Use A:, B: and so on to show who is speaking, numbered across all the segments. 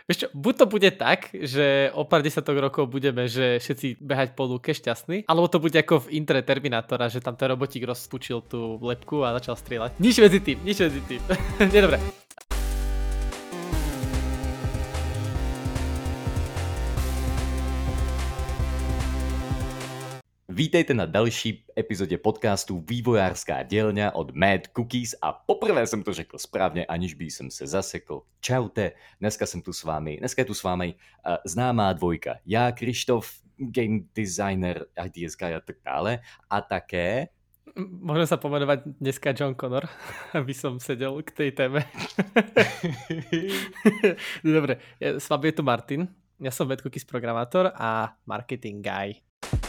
A: Vieš čo, buď to bude tak, že o pár desiatok rokov budeme, že všetci behať po lúke šťastní, alebo to bude ako v intre Terminátora, že tam ten robotík rozpučil tú lepku a začal strieľať. Nič medzi tým. Nie, dobre.
B: Vítejte na další epizodě podcastu Vývojárska dělňa od Mad Cookies a poprvé jsem to řekl správně, aniž by jsem se zasekl. Čaute, dneska je tu s vámi známá dvojka. Já, Krištof, game designer, ideas guy a tak dále. A také...
A: Môžem sa pomenovať dneska John Connor, aby som sedel k tej téme. Dobre, s vami je tu Martin. Ja som Mad Cookies programátor a marketing guy.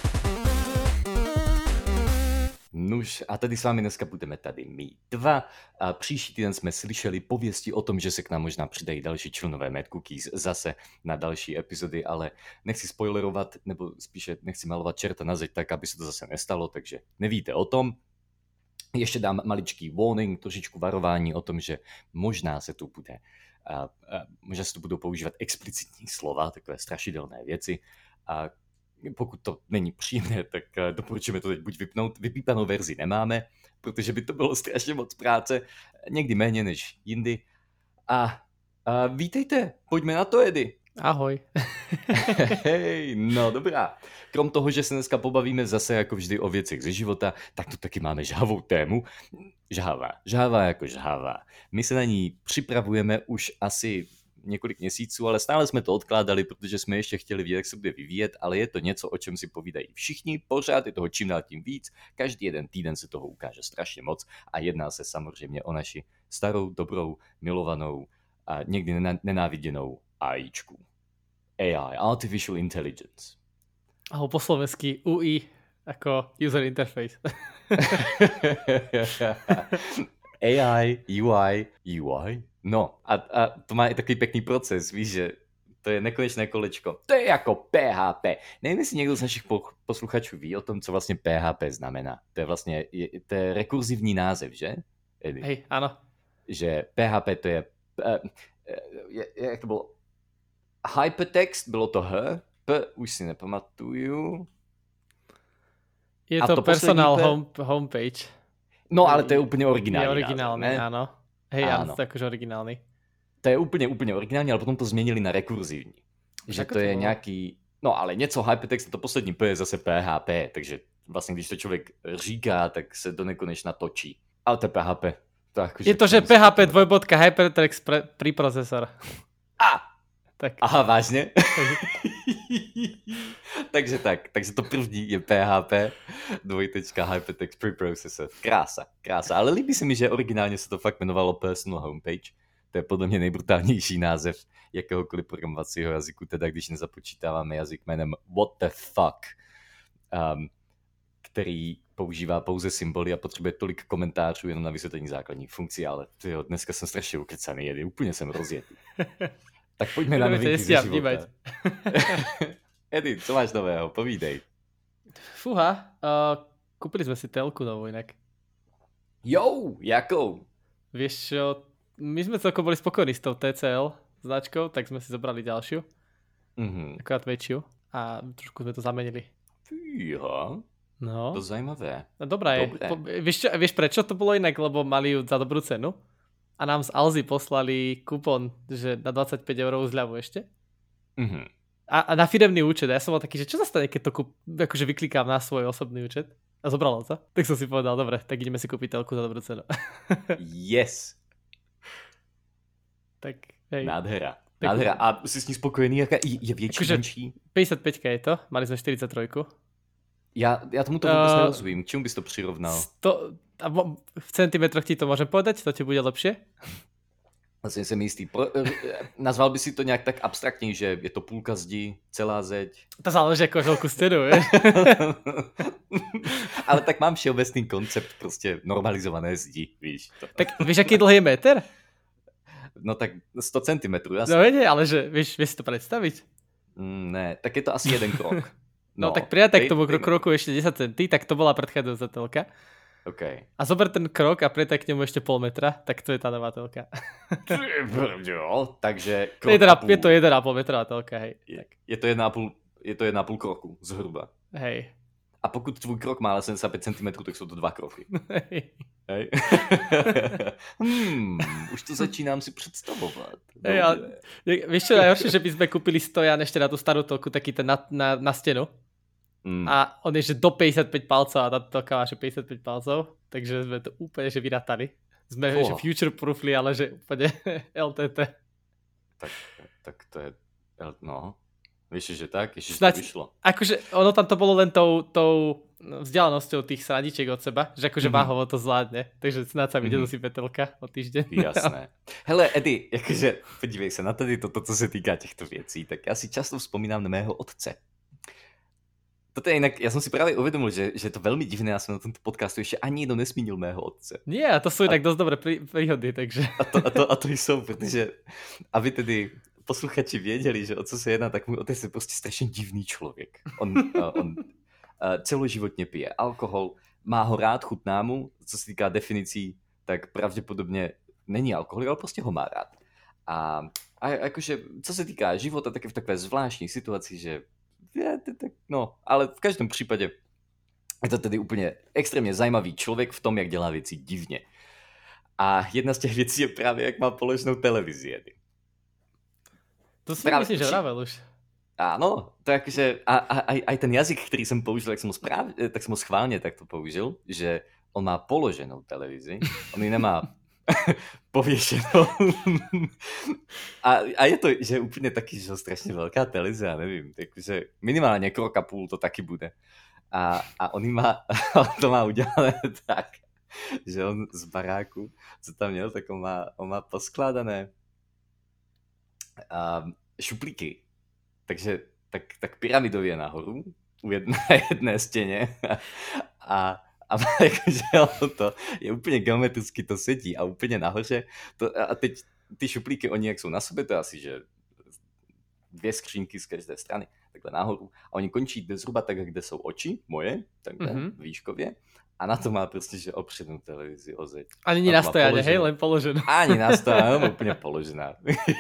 B: Nuž, a tady s vámi dneska budeme tady my dva. A příští týden jsme slyšeli pověsti o tom, že se k nám možná přidají další členové Mad Cookies zase na další epizody, ale nechci spoilerovat, nebo spíše nechci malovat čerta na zeď tak, aby se to zase nestalo, takže nevíte o tom. Ještě dám maličký warning, trošičku varování o tom, že možná se tu budou používat explicitní slova, takové strašidelné věci. A pokud to není příjemné, tak doporučujeme to teď buď vypnout. Vypípanou verzi nemáme, protože by to bylo strašně moc práce, někdy méně než jindy. A vítejte, pojďme na to, Edy.
A: Ahoj.
B: Hej, no dobrá. Krom toho, že se dneska pobavíme zase jako vždy o věcech ze života, tak tu taky máme žhavou tému. Žhavá jako žhavá. My se na ní připravujeme už asi několik měsíců, ale stále jsme to odkládali, protože jsme ještě chtěli vidět, jak se bude vyvíjet, ale je to něco, o čem si povídají všichni, pořád je toho čím dál tím víc, každý jeden týden se toho ukáže strašně moc a jedná se samozřejmě o naši starou, dobrou, milovanou a někdy nenáviděnou AIčku. AI, Artificial Intelligence.
A: Aho po slovensky UI ako User Interface.
B: AI, UI. No a to má i takový pěkný proces, víš, že to je nekonečné kolečko. To je jako PHP. Nevím, jestli někdo z našich posluchačů ví o tom, co vlastně PHP znamená. To je vlastně to je rekurzivní název, že? Edy?
A: Hej, áno.
B: Že PHP to je jak to bylo? Hypertext, bylo to H, P už si nepamatuju.
A: Je to personal homepage.
B: No, ale to je úplně originální.
A: Je originální, název, áno. Hej, áno, to je akože originálny.
B: To je úplně originální, ale potom to změnili na rekurzivní. Že to je nějaký, no ale něco hypertext, to poslední P je zase PHP, takže vlastně když to člověk říká, tak se do nekonečna točí. Ale to je PHP. To
A: je to, že PHP dvojbodka hypertext preprocesor.
B: Tak. Aha, vážně? takže to první je PHP, dvojtečka hypertext preprocessor. Krása. Ale líbí se mi, že originálně se to fakt jmenovalo personal homepage. To je podle mě nejbrutálnější název jakéhokoliv programovacího jazyku, teda když nezapočítáváme jazyk jménem what the fuck, který používá pouze symboly a potřebuje tolik komentářů jenom na vysvětlení základních funkcí, ale tyjo, dneska jsem strašně ukecaný, úplně jsem rozjetý. Tak pojďme na novinky ze života. Edy, co máš nového? Povídej.
A: Fúha, kúpili sme si telku novú inak.
B: Jo, jakou?
A: Vieš čo, my sme celkom boli spokojní s tou TCL značkou, tak sme si zobrali ďalšiu. Akorát väčšiu. A trošku sme to zamenili.
B: Fíha.
A: No.
B: To zajímavé.
A: No dobré. Vieš prečo to bolo inak? Lebo mali ju za dobrú cenu. A nám z Alzy poslali kupón, že na 25 € zľavu ešte. A na firemný účet. Ja som bol taký, že čo sa stane, keď to akože vyklikám na svoj osobný účet. A zobralo to. Tak som si povedal, dobre, tak ideme si kúpiť telku za dobrú cenu.
B: Yes.
A: Tak, hej.
B: Nádhera. A si s ní spokojený? Jaká je větší,
A: akože
B: menší?
A: 55 je to. Mali sme 43.
B: Ja tomu to vôbec nerozumím. K čemu bys to přirovnal?
A: V centimetroch ti to môžem povedať? To ti bude lepšie?
B: Vlastně jsem jistý. Nazval by si to nějak tak abstraktně, že je to půlka zdi, celá zeď?
A: To záleží jako velkou stěnu, vieš?
B: Ale tak mám všeobecný koncept prostě normalizované zdi, víš.
A: Tak víš, aký dlhý je meter?
B: No tak 100 cm.
A: No vedie, ale že vieš si to predstaviť?
B: Ne, tak je to asi jeden krok.
A: No tak priatek k tomu kroku ešte 10 cm, tak to bola predchádzajúca telka.
B: OK.
A: A zober ten krok a prijeď k nemu ešte pol metra, tak to je tá nová telka.
B: Jo, takže krok
A: Je to 1,5 metrová telka, hej.
B: Je to 1,5 kroku zhruba.
A: Hej.
B: A pokud tvůj krok má ale 75 cm, tak jsou to 2 kroky. Hej. Už to začínám si představovat.
A: Hej, ale, vieš čo, najhoršie, že by sme kúpili stojan ešte na tú starú telku, taký ten na stenu. A on je, že do 55 palcov a tá telka má, že 55 palcov, takže sme to úplne, že vyratali. Sme že future proofli, ale že úplne LTT.
B: Tak to je, no, vieš, že tak, ešte to vyšlo.
A: Akože ono tam to bolo len tou vzdialenosťou tých sradičiek od seba, že akože váhovo to zvládne, takže snáď sa mi dosype telka o týždeň.
B: Jasné. Hele, Edy, jakože podívej se na tady toto, co se týká těchto věcí, tak já si často vzpomínám na mého otce. Toto je jinak, já jsem si právě uvědomil, že je to velmi divné, já jsem na tomto podcastu ještě ani jednou nesmínil mého otce.
A: Nie, a to jsou jinak dost dobré príhody, takže...
B: A to jsou, protože, aby tedy posluchači věděli, že o co se jedná, tak můj otec je prostě strašně divný člověk. On celoživotně pije alkohol, má ho rád, chutná mu, co se týká definicí, tak pravděpodobně není alkoholik, ale prostě ho má rád. A jakože, co se týká života, tak je v takové zvláštní situaci, že no, ale v každém případě je to tedy úplně extrémně zajímavý člověk v tom, jak dělá věci divně. A jedna z těch věcí je právě, jak má položenou televizi.
A: To si myslím, že vravel už.
B: Áno, to je akože, aj ten jazyk, ktorý som použil, tak som ho schválne takto použil, že on má položenou televízi, on ji nemá pověšenou. A je to, že úplně taky, že strašně velká televize, já nevím, takže minimálně krok a půl to taky bude. A on to má udělané tak, že on z baráku, co tam měl, tak on má poskládané šuplíky. Takže tak pyramidově nahoru, na jedné stěně a jakože to je úplně geometricky to sedí a úplně nahoře. A teď ty šuplíky, oni jak jsou na sobě, to je asi, že 2 skřínky z každé strany, takhle nahoru. A oni končí zhruba tak, kde jsou oči moje, takhle výškově. A na to má prostě, že opřednou televizi o zeď.
A: Ani nie nastojané, hej, len položená.
B: Ani nastojané, úplně položená.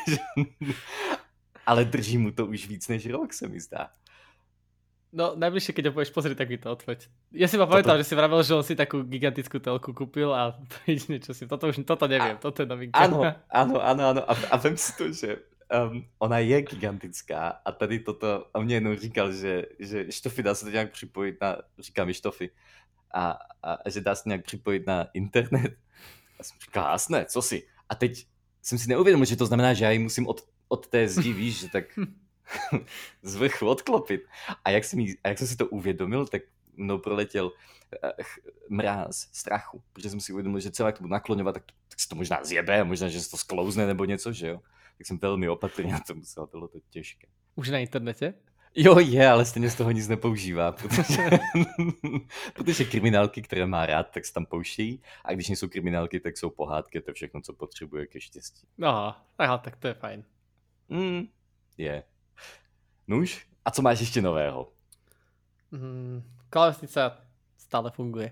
B: Ale drží mu to už víc než rok, se mi zdá.
A: No, najbližšie, keď ho budeš pozrieť, tak mi to odveď. Ja si ma pamätal, že si vravel, že on si takú gigantickú telku kúpil a to jediné, čo si... Toto neviem, toto je novinka.
B: Áno. A vem si to, že ona je gigantická a tady toto... A mě jednou říkal, že štofy dá se to nějak připojit na... Říkám štofy. A že dá se nějak připojit na internet. A jsem říkal, jasné, co si? A teď jsem si neuvědomil, že to znamená, že já ji musím od té zdi, víš, že tak... z vrchu odklopit. A jak jsem si to uvědomil, tak mnou proletěl mráz strachu, protože jsem si uvědomil, že celé jak to budu nakloňovat, tak se to možná zjebe, možná, že se to sklouzne nebo něco, že jo. Tak jsem velmi opatrně na to musel, bylo to těžké.
A: Už na internete?
B: Jo, je, ale stejně z toho nic nepoužívá, protože kriminálky, které má rád, tak se tam pouštějí a když nejsou kriminálky, tak jsou pohádky, to je všechno, co potřebuje ke štěstí.
A: Aha, tak to je fajn.
B: Je. Nuž, a co máš ještě nového?
A: Klávesnica stále funguje.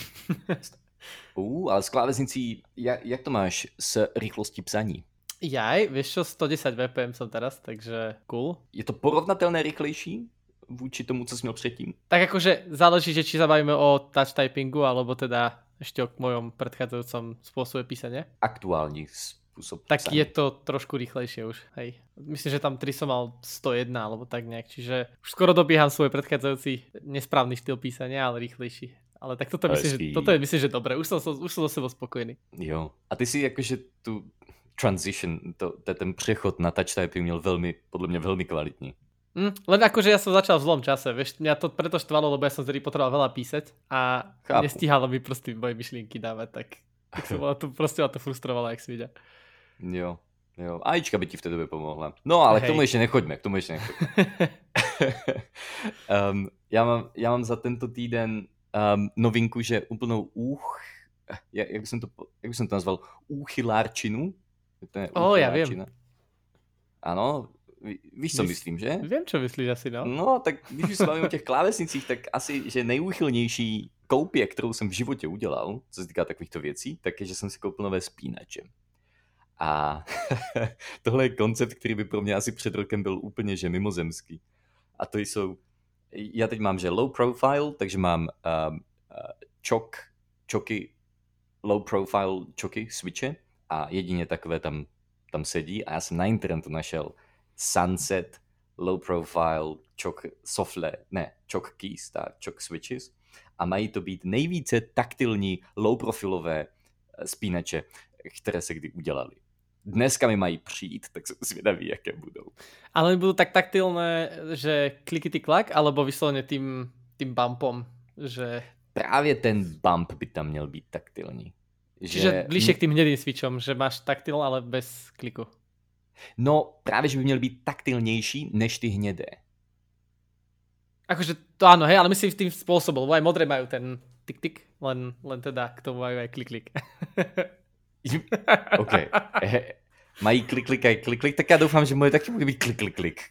B: Ale s klávesnicí, jak to máš s rychlostí psaní?
A: Vieš čo, 110 VPM som teraz, takže cool.
B: Je to porovnatelné rychlejší vůči tomu, co jsi měl předtím?
A: Tak akože záleží, že či sa bavíme o touch typingu, alebo teda ešte o mojom predchádzajúcom spôsobe písania.
B: Aktuální spôsob
A: tak
B: písania.
A: Je to trošku rýchlejšie už, hej. Myslím, že tam 3 som mal 101, alebo tak nejak, čiže už skoro dobieham svoj predchádzajúci nesprávny štýl písania, ale rýchlejší. Ale tak toto myslím, že dobre, už som so sebou spokojný.
B: Jo, a ty si jakože tu transition, ten přechod na touch typing měl podľa mňa veľmi kvalitní.
A: Len akože ja som začal v zlom čase, vieš, mňa to preto štvalo, lebo ja som tedy potreboval veľa písať a nestíhalo mi proste moje myšlienky dávať, tak som to proste ma to frustrovalo, jak si vidia.
B: Jo, AIčka by ti v té době pomohla. No, ale k tomu ještě nechoďme. Já mám za tento týden novinku, že úplnou jak bych to nazval, úchylárčinu.
A: Já vím.
B: Ano, víš, co myslím, že?
A: Vím, čo myslíš asi, no.
B: No, tak když už se bavím o těch klávesnicích, tak asi, že nejúchylnější koupě, kterou jsem v životě udělal, co se týká takovýchto věcí, tak je, že jsem si koupil nové spínače. A tohle je koncept, který by pro mě asi před rokem byl úplně že mimozemský. A to jsou, já teď mám, že low profile, takže mám choky, low profile choky, switche a jedině takové tam sedí a já jsem na internetu našel Sunset low profile choke keys, choke switches a mají to být nejvíce taktilní low profilové spínače, které se kdy udělali. Dneska mi mají přijít, tak jsem zvědavý, jaké budou.
A: Ale budú tak taktilné, že klikity klak, alebo vyslovene tým bumpom, že...
B: Právě ten bump by tam měl být taktilní.
A: Čiže bližšie k tým hnedým switchom, že máš taktil, ale bez kliku.
B: No, právě, že by měl být taktilnější než ty hnědé.
A: Akože to áno, hej, ale myslím tým spôsobom, lebo aj modré majú ten tik-tik, len teda k tomu majú aj klik-klik.
B: OK. Mají klik-klik, tak já doufám, že moje taky bude být klik.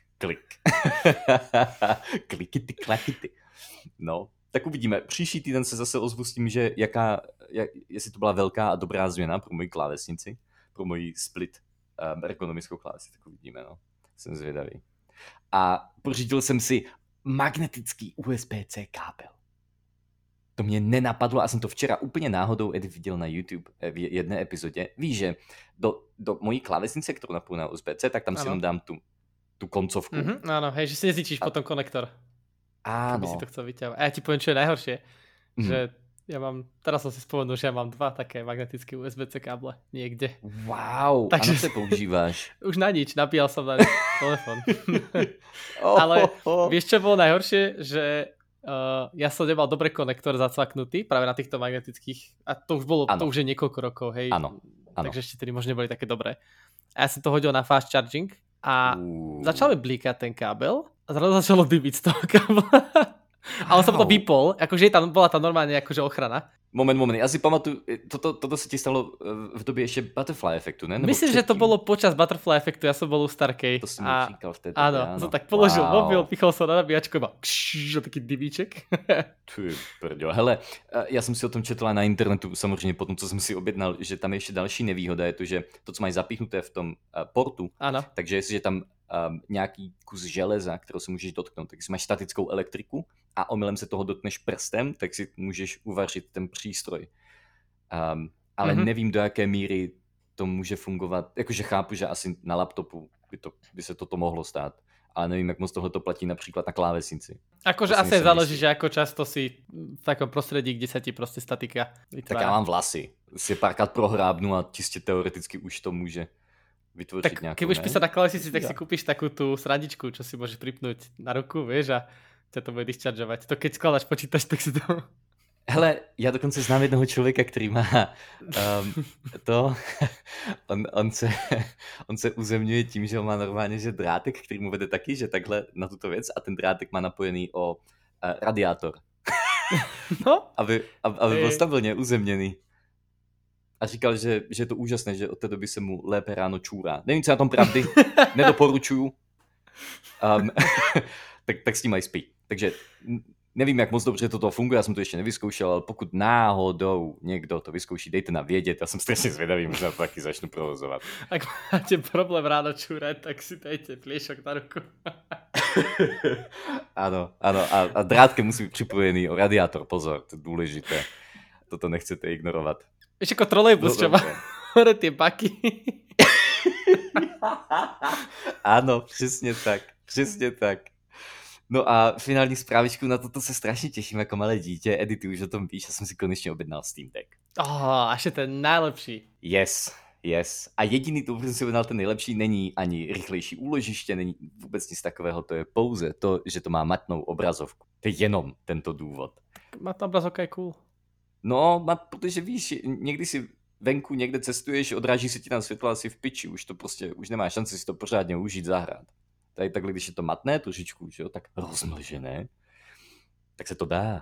B: Klikity, klakity. No, tak uvidíme. Příští týden se zase ozvu s tím, že jestli to byla velká a dobrá změna pro moji klávesnici, pro moji split ergonomickou klávesnici, tak uvidíme, no. Jsem zvědavý. A pořídil jsem si magnetický USB-C kábel. To mě nenapadlo a jsem to včera úplně náhodou viděl na YouTube v jedné epizodě. Víš, že do mojí klávesnice, kterou napoju na USB-C, tak tam si jenom dám tu koncovku.
A: Áno, hej, že si nezničíš potom konektor.
B: Áno.
A: Keby si to chcel vyťahovať. A ja ti poviem, čo je najhoršie. Že ja mám, teraz som si spomenul, že ja mám 2 také magnetické USB-C káble niekde.
B: Wow, takže... ano, se používáš.
A: Už na nič, napíjal som na telefon. Ale vieš, čo bolo najhoršie? Že ja som nemal dobre konektor zacvaknutý práve na týchto magnetických a to už bolo, to už je niekoľko rokov, hej.
B: Áno.
A: Takže ešte tedy možno neboli také dobré. A ja som to hodil na fast charging a začal mi blíkať ten kábel a zrazu začalo dymiť z toho kábla. A on sa potom vypol, akože bola tam normálne akože ochrana.
B: Moment, ja si pamatuju, toto sa ti stalo v době ešte Butterfly efektu, ne? Nebo
A: myslím, že to bolo počas Butterfly efektu, ja som bol u Starkej.
B: To si mi říkal vtedy.
A: Áno, som tak položil mobil, pichol som na nabíjačku a taký dymíček.
B: Ty brďo, hele, já jsem si o tom četla na internetu, samozřejmě potom, co jsem si objednal, že tam je ještě další nevýhoda, je to, že to, co mají zapíchnuté v tom portu,
A: ano.
B: Takže jestliže tam nějaký kus železa, kterou si můžeš dotknout, tak si máš statickou elektriku a omylem se toho dotkneš prstem, tak si můžeš uvařit ten přístroj. Ale nevím, do jaké míry to může fungovat. Jakože chápu, že asi na laptopu by se toto mohlo stát. Ale nevím, jak moc tohle to platí například na klávesnici.
A: Akože asi záleží, že ako často si v takom prostredí, kde sa ti proste statika vytvára.
B: Tak já mám vlasy. Si párkrát prohrábnu a čistě teoreticky už to může vytvořit
A: tak
B: nějakou,
A: keď budeš písať na klávesnici, tak si kúpiš takú tú srandičku, čo si môžeš pripnúť na ruku, vieš, a ťa to bude dischargeovať. To keď skladáš počítač, tak si to...
B: Hele, já dokonce znám jednoho člověka, který má on se uzemňuje tím, že on má normálně že drátek, který mu vede taky, že takhle na tuto věc a ten drátek má napojený o radiátor.
A: No?
B: aby byl stabilně uzemněný. A říkal, že je to úžasné, že od té doby se mu lépe ráno čůrá. Nevím, co na tom pravdy, nedoporučuju. Tak s tím mají spí. Takže nevím, jak moc dobře toto funguje, já jsem to ještě nevyzkoušel, ale pokud náhodou někdo to vyzkouší, dejte nám vědět, já jsem strašně zvědavý, možná to taky začnu provozovat.
A: Ak máte problém ráno čúrať, tak si dejte pliešok na ruku.
B: Ano, a drátkem musí být připojený o radiátor, pozor, to je důležité. Toto nechcete ignorovat.
A: Víš, jako trolejbus, čo má hore tie baky.
B: Ano, přesně tak. No a finální zprávičku, na toto se strašně těším jako malé dítě. Edy, ty už o tom víš, já jsem si konečně objednal Steam Deck.
A: Až je ten nejlepší.
B: Yes. A jediný, to jsem si objednal ten nejlepší, není ani rychlejší úložiště, není vůbec nic takového, to je pouze to, že to má matnou obrazovku. To je jenom tento důvod.
A: Matná obrazovka je cool.
B: No, protože víš, někdy si venku někde cestuješ, odráží se ti tam světlo asi v piči, už nemá šanci si to pořádně užít, zahrát. Tady takhle, když je to matné trošičku, že jo, tak rozmlžené, tak se to dá.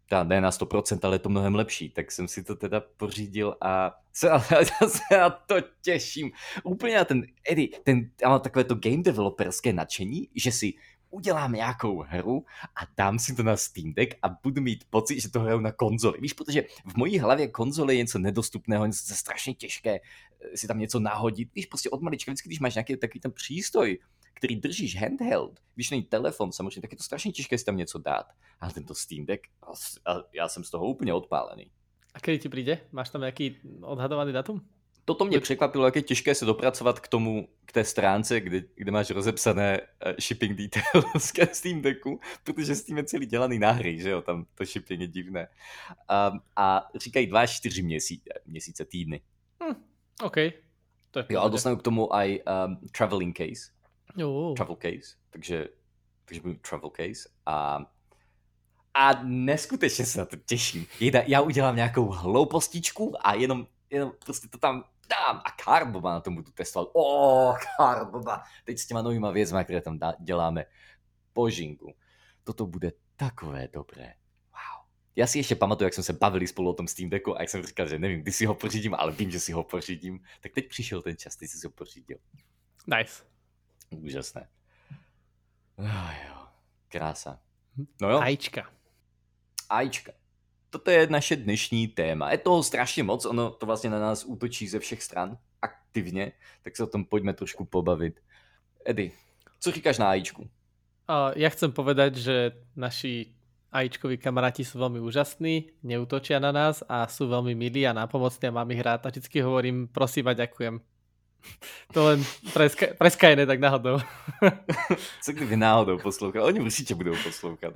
B: ne na 100%, ale je to mnohem lepší, tak jsem si to teda pořídil a se na to těším. Úplně na Eddie, já mám takové to game developerské nadšení, že si udělám nějakou hru a dám si to na Steam Deck a budu mít pocit, že to hraju na konzoli. Víš, protože v mojí hlavě konzole je něco nedostupného, něco strašně těžké si tam něco nahodit. Víš, prostě od malička, vždycky, když máš nějaký takový ten přístroj, který držíš handheld, když není telefon, samozřejmě, tak je to strašně těžké si tam něco dát. Ale tento Steam Deck, já jsem z toho úplně odpálený.
A: A kedy ti přijde? Máš tam nějaký odhadovaný datum?
B: Toto mě překvapilo, jak je těžké se dopracovat k té stránce, kde máš rozepsané shipping details ke Steam Decku, protože Steam je celý dělaný na hry, že jo, tam to shipping je divné. A říkají 2 až 4 měsíce, týdny.
A: OK. To je
B: jo, a dostanu k tomu aj traveling case.
A: Travel
B: case, takže budu travel case a neskutečně se na to těším. Já udělám nějakou hloupostičku a jenom prostě to tam dám a Carboba na tom budu testovat. Carboba, teď s těma novýma věcma, které tam děláme. Božinku, toto bude takové dobré. Wow. Já si ještě pamatuju, jak jsme se bavili spolu o tom Steam Decku a jak jsem říkal, že nevím, kdy si ho pořídím, ale vím, že si ho pořídím. Tak teď přišel ten čas, teď si ho pořídil.
A: Nice.
B: Úžasné. Jo, krása. No jo. Ajíčka. Toto je naše dnešní téma. Je toho strašně moc, ono to vlastně na nás útočí ze všech stran aktivně, tak se o tom pojďme trošku pobavit. Eddie, co říkáš na ajíčku?
A: Ja chcem povedať, že naši ajíčkoví kamaráti sú veľmi úžasní, neútočia na nás a sú veľmi milí a nápomocní a mám ich rád a vždycky hovorím prosím a ďakujem. To len pre Skynet tak náhodou.
B: Co kdyby náhodou poslouchal? Oni určitě budou poslouchat.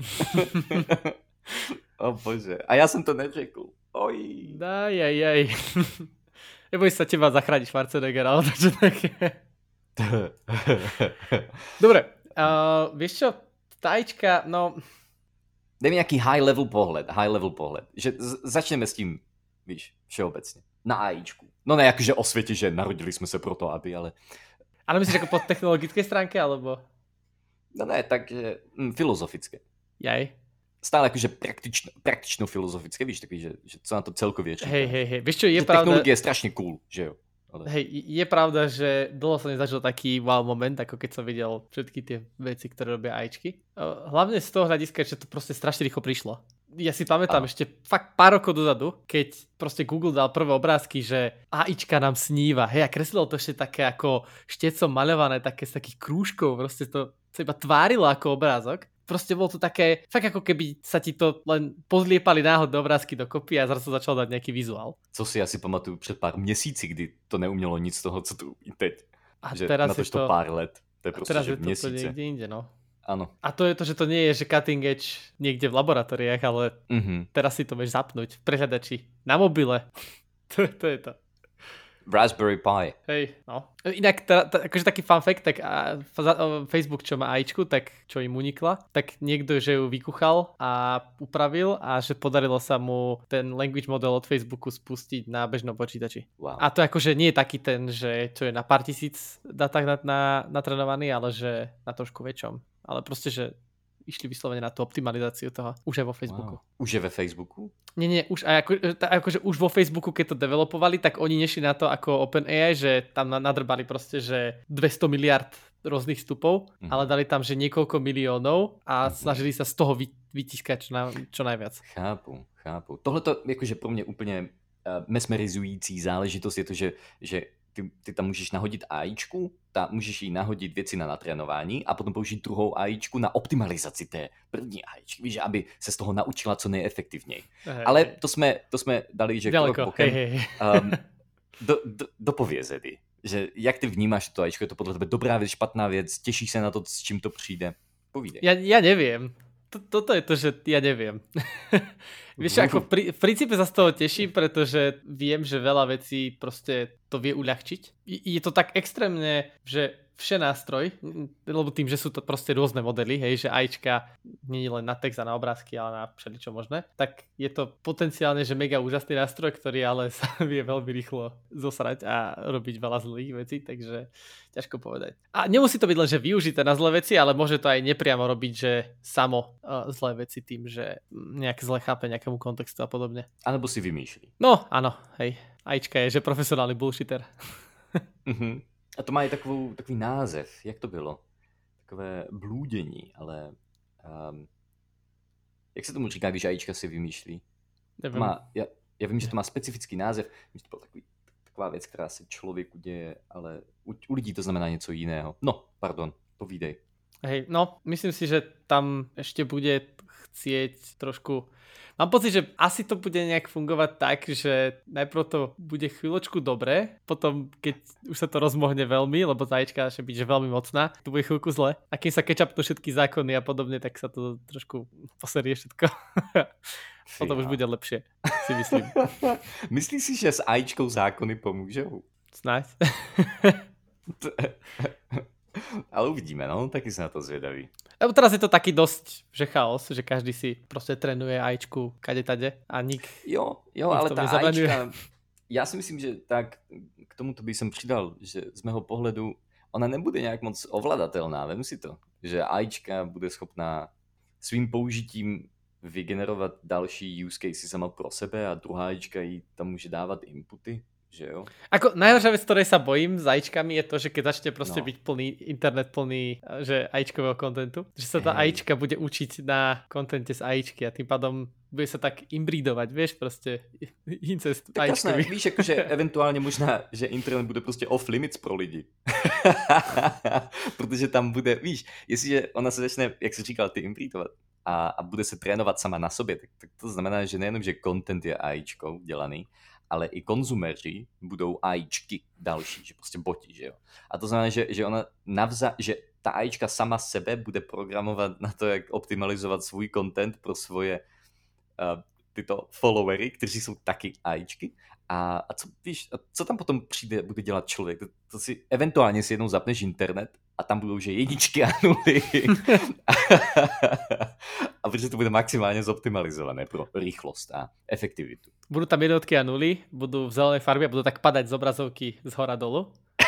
B: O bože. A já jsem to neřekl. Oj.
A: Daj. Neboj sa teba zachrániť Schwarzenegger, ale takže také. Dobre, vieš čo? Tajíčka, no...
B: Dej mi nějaký high level pohled. Že začneme s tím, víš, všeobecně. Na ajíčku. No ne, jakože o světě, že narodili jsme se proto, aby, ale...
A: Ale myslíš jako po technologické stránke, alebo...
B: No ne, takže filozofické.
A: Jaj.
B: Stále jakože praktično filozofické, víš, takový, že co na to celkově říká.
A: Hej, vieš čo, je
B: že
A: pravda...
B: Technologie je strašně cool, že jo. Ale...
A: Hej, je pravda, že dlho som nezažil taký wow moment, ako keď som videl všetky tie veci, ktoré robia ajíčky. Hlavne z toho hľadiska, že to proste strašne rýchlo prišlo. Ja si pamätám ešte fakt pár rokov dozadu, keď proste Google dal prvé obrázky, že ajíčka nám sníva. Hej, a kreslilo to ešte také ako štecom maľované, také z takých krúžkov, proste to sa iba tvárilo ako obrázok. Proste bolo to také, fakt ako keby sa ti to len pozliepali náhodné obrázky dokopy a zrazu začal dať nejaký vizuál.
B: Co si asi pamatuju před pár měsíci, kdy to neumělo nic z toho, co tu umí teď.
A: A
B: že
A: teraz
B: na to pár let. To je prostě,
A: teraz
B: že
A: je to
B: měsíce.
A: niekde inde, no.
B: Áno.
A: A to je to, že to nie je, že cutting edge niekde v laboratóriách, ale teraz si to vieš zapnúť v prehľadači na mobile. To je to.
B: Raspberry Pi.
A: Hej, no. Inak, akože taký fun fact, tak Facebook, čo má ajíčku, tak čo im unikla, tak niekto, že ju vykuchal a upravil a že podarilo sa mu ten language model od Facebooku spustiť na bežnom počítači.
B: Wow.
A: A to akože nie je taký ten, že čo je na pár tisíc datách natrenovaný, ale že na trošku väčšom. Ale proste, že išli vyslovene na tú optimalizáciu toho. Už aj vo Facebooku.
B: Wow. Už je ve Facebooku?
A: Nie, už aj akože už vo Facebooku, keď to developovali, tak oni nešli na to ako OpenAI, že tam nadrbali proste, že 200 miliard rôznych vstupov, ale dali tam, že niekoľko miliónov a snažili sa z toho vytiskať čo najviac.
B: Chápu. Tohle to jakože pro mě úplně mesmerizující záležitost je to, že ty tam můžeš nahodit AIčku, můžeš jí nahodit věci na natrénování a potom použít druhou AIčku na optimalizaci té první AIčky, víš, aby se z toho naučila co nejefektivněji. Ale to jsme dali, že krok bokem. Dopověz, Eddie, že jak ty vnímáš to AIčko, je to podle tebe dobrá věc, špatná věc, těšíš se na to, s čím to přijde? Povídej.
A: Ja neviem. Toto je to, že ja neviem. Vieš, ako v princípe sa z toho teším, pretože viem, že veľa vecí proste to vie uľahčiť. Je to tak extrémne, že vše nástroj, lebo tým, že sú to proste rôzne modely, hej, že AIčka nie je len na text a na obrázky, ale na všeličo možné, tak je to potenciálne, že mega úžasný nástroj, ktorý ale sa vie veľmi rýchlo zosrať a robiť veľa zlých vecí, takže ťažko povedať. A nemusí to byť len, že využité na zlé veci, ale môže to aj nepriamo robiť, že samo zlé veci tým, že nejak zle chápe nejakému kontextu a podobne.
B: Alebo si vymýšľi.
A: No, áno, hej. AIčka je, že profesionálny bullshitter.
B: A to má i takový název, jak to bylo? Takové blúdění, ale jak se tomu říká, když AIčka si vymýšlí? Já vím, že to má specifický název, že to byla taková věc, která se člověku děje, ale u lidí to znamená něco jiného. No, pardon, povídej.
A: Hej, no, myslím si, že tam ešte bude chcieť trošku... Mám pocit, že asi to bude nejak fungovať tak, že najprv to bude chvíľočku dobré, potom keď už sa to rozmohne veľmi, lebo tá AIčka že byť že veľmi mocná, to bude chvíľku zle. A keď sa catch-upnú všetky zákony a podobne, tak sa to trošku poserie všetko. Potom už bude lepšie, si myslím.
B: Myslíš si, že s AIčkou zákony pomôžou?
A: Snáď.
B: Ale uvidíme, no, taky sa na to zvedaví.
A: Lebo teraz je to taký dosť, že chaos, že každý si proste trénuje AIčku kade-tade a
B: Jo, ale tá AIčka, já si myslím, že tak k tomuto by som přidal, že z mého pohledu ona nebude nejak moc ovladatelná, vem si to, že AIčka bude schopná svým použitím vygenerovat další use case sama pro sebe a druhá AIčka jí tam může dávat inputy. Že jo?
A: Ako najhoršia vec, ktorej sa bojím s AIčkami je to, že keď začne proste byť plný internet plný že AIčkového kontentu, že sa tá AIčka bude učiť na kontente z AIčky a tým pádom bude sa tak imbrídovať, vieš, proste incest
B: tak
A: AIčkový.
B: Jasné, víš, akože eventuálne možná, že internet bude prostě off limits pro lidi. Protože tam bude, víš, jestliže ona se začne, jak jsi říkal, ty imbrídovat a bude se trénovat sama na sobě, tak to znamená, že nejenom, že content je AIčkou dělaný, ale i konzumeři budou AIčky další, že prostě boti, že jo. A to znamená, že ona že ta AIčka sama sebe bude programovat na to, jak optimalizovat svůj content pro svoje tyto followery, kteří jsou taky AIčky. A co, víš, co tam potom přijde, bude dělat člověk? To si eventuálně si jednou zapneš internet a tam budou, že jedničky a nuly. A protože to bude maximálně zoptimalizované pro rychlost a efektivitu.
A: Budú tam jednotky a nuly, budú v zelenej farbe a budú tak padať z obrazovky z hora dolu.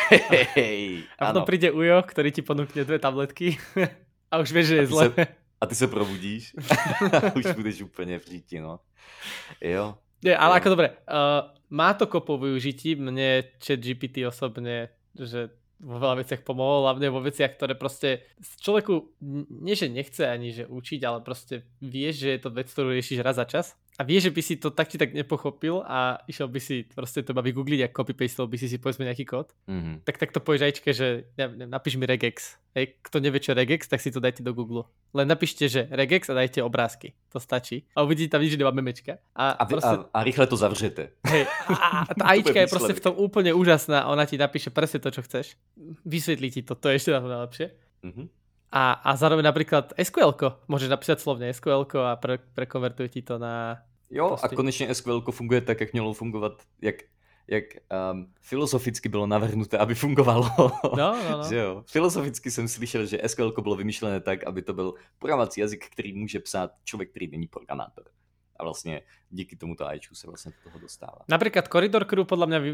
A: A potom príde Ujo, ktorý ti ponúkne 2 tabletky a už vieš, že je zle.
B: A ty se probudíš a už budeš úplně v říti, no. Jo.
A: Nie, ale ako dobre, má to kopu využití, mne ChatGPT osobne, že vo veľa veciach pomohol, hlavne vo veciach, ktoré proste človeku nie, že nechce ani že učiť, ale proste vieš, že je to vec, ktorú riešiš raz za čas a vieš, že by si to tak či tak nepochopil a išiel by si proste to iba vygoogliť a copy-pastel by si povedzme nejaký kód, tak to povieš AIčke, že napíš mi regex. Hej, kto nevie, čo regex, tak si to dajte do Google. Len napíšte, že regex a dajte obrázky. To stačí. A uvidíte tam nič, nemá memečka.
B: A rýchle to zavřete.
A: Hej, a tá AIčka je proste v tom úplne úžasná. Ona ti napíše presne to, čo chceš. Vysvetlí ti to. To je ešte na to najlepšie. A zároveň napríklad SQL-ko. Môžeš napísať slovne SQL-ko a prekonvertuje ti to na...
B: Jo, a konečne SQL-ko funguje tak, jak mělo fungovat, jak filozoficky bylo navrhnuté, aby fungovalo.
A: No.
B: Že jo? Filozoficky jsem slyšel, že SQL bylo vymyšlené tak, aby to byl programovací jazyk, který může psát člověk, který není programátor. A vlastně díky tomuto AIčku se vlastně do toho dostává.
A: Napríklad Corridor Crew podľa mňa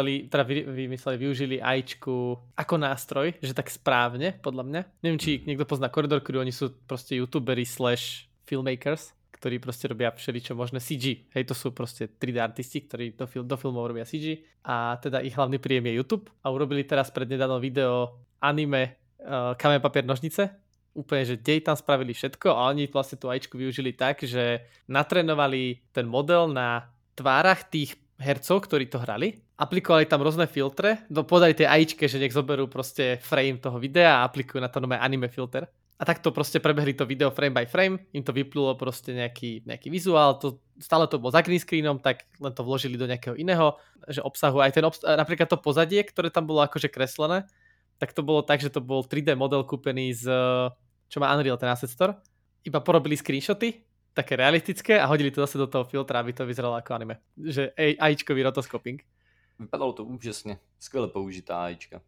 A: využili AIčku ako nástroj, že tak správne, podľa mňa. Neviem, či niekto pozná Corridor Crew, oni sú proste youtuberi / filmmakers, ktorí proste robia všeličo možné CG. Hej, to sú proste 3D artisti, ktorí do filmov robia CG a teda ich hlavný príjem je YouTube a urobili teraz prednedávno video anime Kameň, papier, nožnice. Úplne, že dej tam spravili všetko a oni vlastne tú AIčku využili tak, že natrénovali ten model na tvárach tých hercov, ktorí to hrali. Aplikovali tam rôzne filtre, podali tej AIčke, že nech zoberú proste frame toho videa a aplikujú na to nové anime filter. A takto proste prebehli to video frame by frame, im to vyplulo proste nejaký vizuál, stále to bolo za green screenom, tak len to vložili do nejakého iného, že obsahu aj napríklad to pozadie, ktoré tam bolo akože kreslené, tak to bolo tak, že to bol 3D model kúpený z čo má Unreal, ten Asset Store, iba porobili screenshoty, také realistické a hodili to zase do toho filtra, aby to vyzeralo ako anime. Že AIčkový rotoscoping.
B: Vypadalo to úžasne. Skvěle použitá AIčka.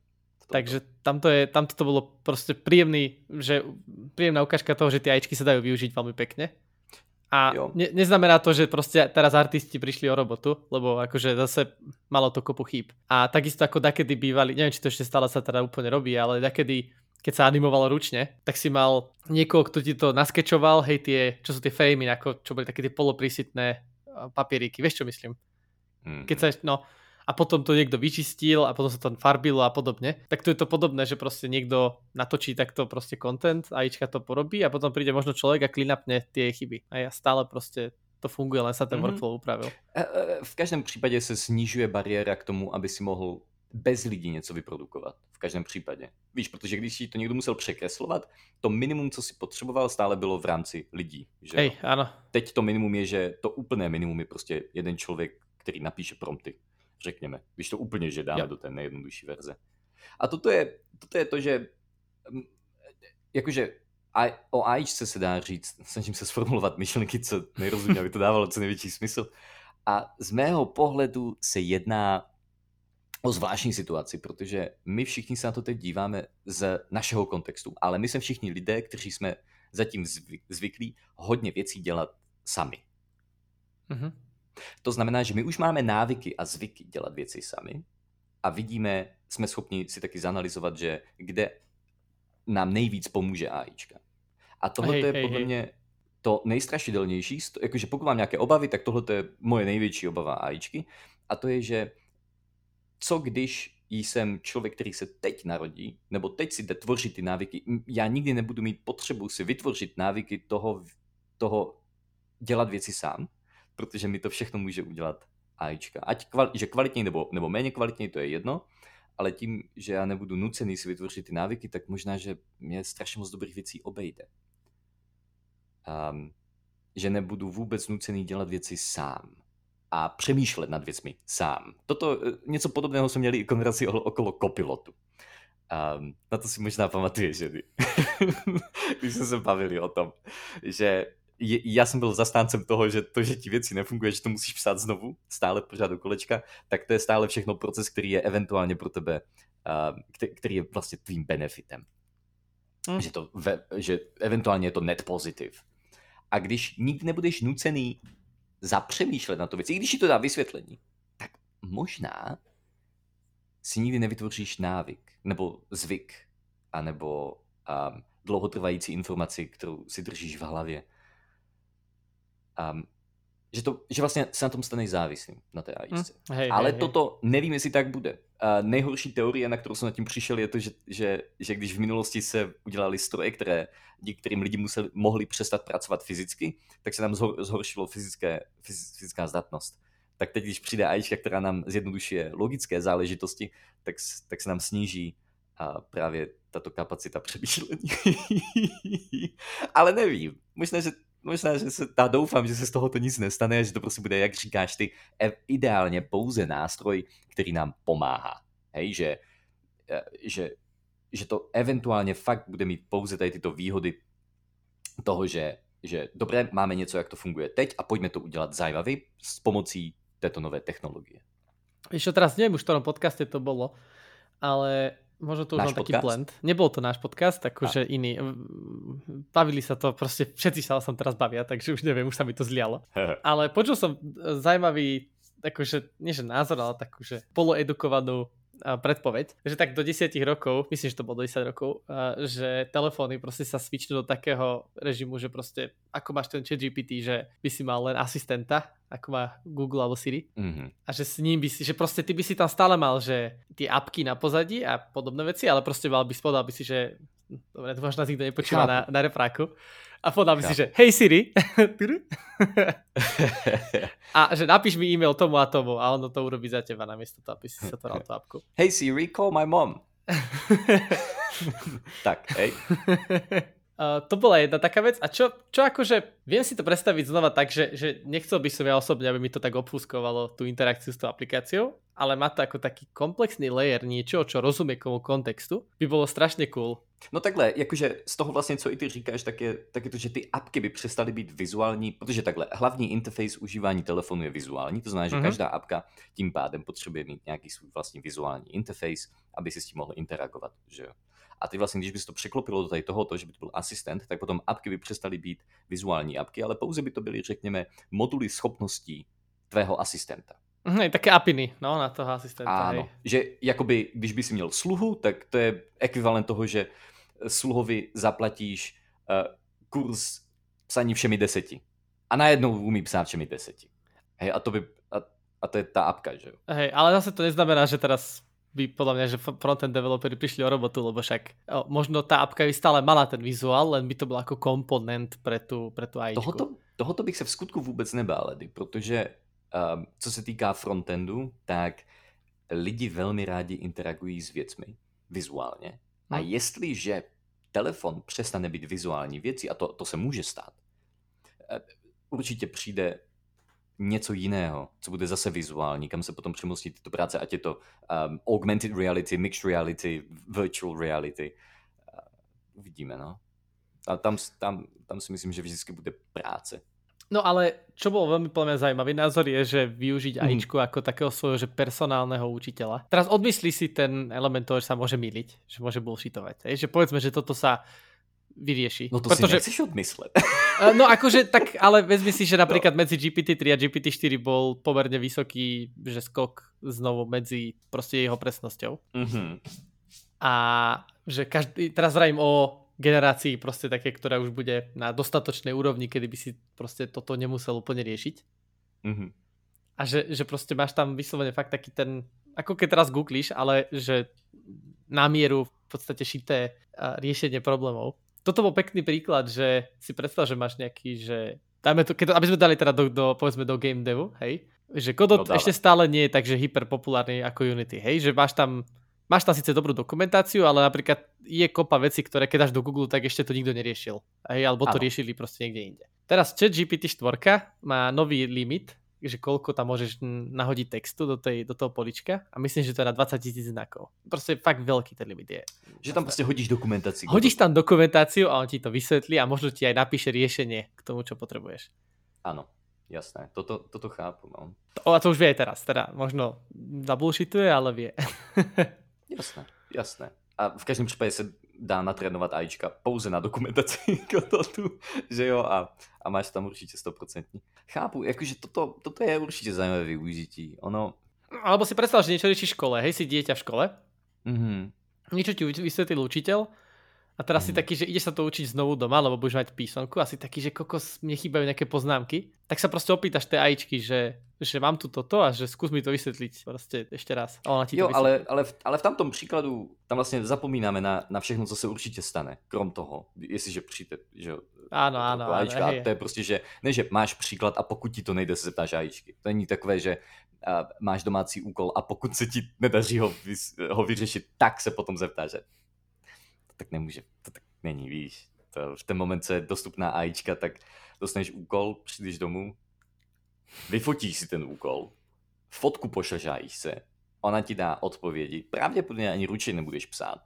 A: Takže tamto to bolo proste príjemná ukážka toho, že tie AIčky sa dajú využiť veľmi pekne. A neznamená to, že proste teraz artisti prišli o robotu, lebo akože zase malo to kopu chýb. A takisto ako dakedy bývali, neviem, či to ešte stále sa teda úplne robí, ale dakedy, keď sa animovalo ručne, tak si mal niekoho, kto ti to naskečoval, hej, čo sú tie fejmy, ako čo boli také tie poloprísitné papieriky, vieš čo myslím? Keď sa, a potom to niekto vyčistil a potom sa to farbilo a podobne. Tak to je to podobné, že proste niekto natočí takto proste content, AIčka to porobí a potom príde možno človek a klinapne tie chyby. A ja stále proste to funguje, len sa ten workflow upravil.
B: V každém případě se snižuje bariéra k tomu, aby si mohl bez lidí něco vyprodukovat. V každém případě. Víš, protože když si to někdo musel překreslovat, to minimum, co si potřeboval, stále bylo v rámci lidí. Že?
A: Hej, áno.
B: Teď to minimum je, že to úplné minimum je prostě jeden člověk, který napíše prompty. Řekněme, když to úplně, že dáme do té nejjednodušší verze. A toto je to, že jakože o AIčce se dá říct, snažím se sformulovat myšlenky, co nejrozumě, aby to dávalo co největší smysl. A z mého pohledu se jedná o zvláštní situaci, protože my všichni se na to teď díváme z našeho kontextu, ale my jsme všichni lidé, kteří jsme zatím zvyklí hodně věcí dělat sami.
A: Mhm.
B: To znamená, že my už máme návyky a zvyky dělat věci sami a vidíme, jsme schopni si taky zanalyzovat, že kde nám nejvíc pomůže AIčka. A tohle je podle mě to nejstrašidelnější, jakože pokud mám nějaké obavy, tak tohle je moje největší obava AIčky a to je, že co když jsem člověk, který se teď narodí, nebo teď si jde tvořit ty návyky, já nikdy nebudu mít potřebu si vytvořit návyky toho dělat věci sám, protože mi to všechno může udělat AIčka. Že kvalitněji nebo méně kvalitněji, to je jedno, ale tím, že já nebudu nucený si vytvořit ty návyky, tak možná, že mě strašně moc dobrých věcí obejde. Že nebudu vůbec nucený dělat věci sám a přemýšlet nad věcmi sám. Něco podobného jsme měli i konverzaci okolo Copilotu. Na to si možná pamatuješ, že když jsme se bavili o tom, že já jsem byl zastáncem toho, že ti věci nefungují, že to musíš psát znovu, stále pořád do kolečka, tak to je stále všechno proces, který je eventuálně pro tebe, který je vlastně tvým benefitem. Že eventuálně je to net pozitiv. A když nikdy nebudeš nucený zapřemýšlet na to věci, i když ti to dá vysvětlení, tak možná si nikdy nevytvoříš návyk, nebo zvyk, anebo dlouhotrvající informaci, kterou si držíš v hlavě. Že vlastně se na tom staneš závislým, na té AIčce. Ale toto nevím, jestli tak bude. Nejhorší teorie, na kterou jsem nad tím přišel, je to, že když v minulosti se udělali stroje, kterým lidi mohli přestat pracovat fyzicky, tak se nám zhoršilo fyzická zdatnost. Tak teď, když přijde AIčka, která nám zjednodušuje logické záležitosti, tak se nám sníží právě tato kapacita přemýšlení. Ale nevím. Možná, že doufám, že se z tohoto nic nestane, že to prostě bude, jak říkáš ty, ideálně pouze nástroj, který nám pomáhá. Hej, že to eventuálně fakt bude mít pouze tady tyto výhody toho, že dobré, máme něco, jak to funguje teď a pojďme to udělat zajímavý s pomocí této nové technologie.
A: Ešte teraz neviem už v ktorom podcaste to bolo, ale možno to už mám taký blend. Nebol to náš podcast, akože iný. Bavili sa to, proste všetci sa som teraz bavia, takže už neviem, už sa mi to zlialo. Ale počul som zaujímavý, akože, nie že názor, ale takúže poloedukovanú predpoveď, že tak do 10 rokov, myslím, že to bolo do 10 rokov, že telefóny proste sa switchnú do takého režimu, že proste, ako máš ten ChatGPT, že by si mal len asistenta, ako má Google alebo Siri. Mm-hmm. A že s ním by si, že proste ty by si tam stále mal, že tie apky na pozadí a podobné veci, ale proste povedal by si, že dobre, to možno nikto nepočúva na repráku. A povedal by si, že hej Siri. A že napíš mi e-mail tomu a tomu a ono to urobí za teba namiesto toho, aby si sa to dal tú apku.
B: Hey Siri, call my mom. Tak, hej.
A: To bola jedna taká vec. A čo akože, viem si to predstaviť znova tak, že nechcel by som ja osobne, aby mi to tak obfúskovalo tú interakciu s tou aplikáciou, ale má to ako taký komplexný layer niečo, čo rozumie komu kontextu, by bolo strašne cool.
B: No takhle, jakože z toho vlastně, co i ty říkáš, tak je to, že ty apky by přestaly být vizuální, protože takhle, hlavní interface užívání telefonu je vizuální, to znamená, že každá apka tím pádem potřebuje mít nějaký svůj vlastní vizuální interface, aby si s tím mohl interagovat, že jo. A ty vlastně, když bys to překlopilo do tady tohoto, že by to byl asistent, tak potom apky by přestaly být vizuální apky, ale pouze by to byly, řekněme, moduly schopností tvého asistenta.
A: Také apiny, no, na toho asistenta.
B: Áno, hej. Že jakoby, když by si měl sluhu, tak to je ekvivalent toho, že sluhovi zaplatíš kurz psaní všemi 10. A najednou umí psát všemi 10. Hej, a to je tá apka, že jo?
A: Hej, ale zase to neznamená, že teraz by podľa mňa, že frontend developeri prišli o robotu, lebo však možno tá apka by stále mala ten vizuál, len by to byl ako komponent pre tú AIčku.
B: Tohoto bych se v skutku vůbec nebál, protože co se týká frontendu, tak lidi velmi rádi interagují s věcmi vizuálně. A jestliže telefon přestane být vizuální věcí, a to se může stát, určitě přijde něco jiného, co bude zase vizuální, kam se potom přemostí tyto práce, ať je to augmented reality, mixed reality, virtual reality. Uvidíme, no. A tam si myslím, že vždycky bude práce.
A: No ale čo bol veľmi podľa mňa zaujímavý názor je, že využiť AIčku ako takého svojho že personálneho učiteľa. Teraz odmyslí si ten element toho, že sa môže myliť, že môže bullshitovať. Že povedzme, že toto sa vyrieši.
B: No to si nechceš odmyslet.
A: No akože tak, ale vezmi si, že napríklad medzi GPT-3 a GPT-4 bol pomerne vysoký že skok znovu medzi proste jeho presnosťou. A že teraz vravím o generácii proste také, ktorá už bude na dostatočnej úrovni, kedy by si proste toto nemusel úplne riešiť. A že proste máš tam vyslovene fakt taký ten, ako keď teraz googlíš, ale že na mieru v podstate šité riešenie problémov. Toto bol pekný príklad, že si predstav, že máš nejaký, že dajme to, aby sme dali teda povedzme do game devu, hej, že Godot ešte stále nie je tak, že hyperpopulárny ako Unity, hej, že máš tam síce dobrú dokumentáciu, ale napríklad je kopa vecí, ktoré keď dáš do Google, tak ešte to nikto neriešil. Hej, alebo to riešili proste niekde inde. Teraz ChatGPT 4 má nový limit, že koľko tam môžeš nahodiť textu do toho polička a myslím, že to je na 20 000 znakov. Proste fakt veľký ten limit je.
B: Že tam proste hodíš dokumentáciu.
A: Hodíš tam dokumentáciu a on ti to vysvetlí a možno ti aj napíše riešenie k tomu, čo potrebuješ.
B: Áno. Jasné, toto chápu, no.
A: A to už vie aj teraz, teda možno zabullshituje, ale vie.
B: Jasné. A v každém případě se dá natrénovat AIčka pouze na dokumentaci Godotu, že jo, a máš tam určitě 100%. Chápu, jakože toto je určitě zajímavé využití. Ono...
A: Alebo si predstav, že niečo rieši v škole, hej, si dieťa v škole, niečo ti vysvetlil učiteľ a teraz si taký, že ideš sa to učiť znovu doma, lebo budeš mať písomku a si taký, že kokos, mne chýbajú nejaké poznámky, tak sa proste opýtaš tej AIčky, že mám tu toto a že skús mi to vysvetliť proste ešte raz. A ona ti to
B: ale v tamtom příkladu tam vlastně zapomínáme na všechno, co se určitě stane, krom toho, jestliže přijde, že
A: áno,
B: AIčka, a to je prostě, že ne, že máš příklad a pokud ti to nejde, se zeptáš AIčky. To není takové, že máš domácí úkol a pokud se ti nedaří ho vyřešit, tak se potom zeptáš, že tak nemůže, to tak není, víš. To v ten moment, co je dostupná AIčka, tak dostaneš úkol, přijdeš domů, vyfotíš si ten úkol, fotku pošleš AIčce, ona ti dá odpovědi, pravděpodobně ani ručně nebudeš psát.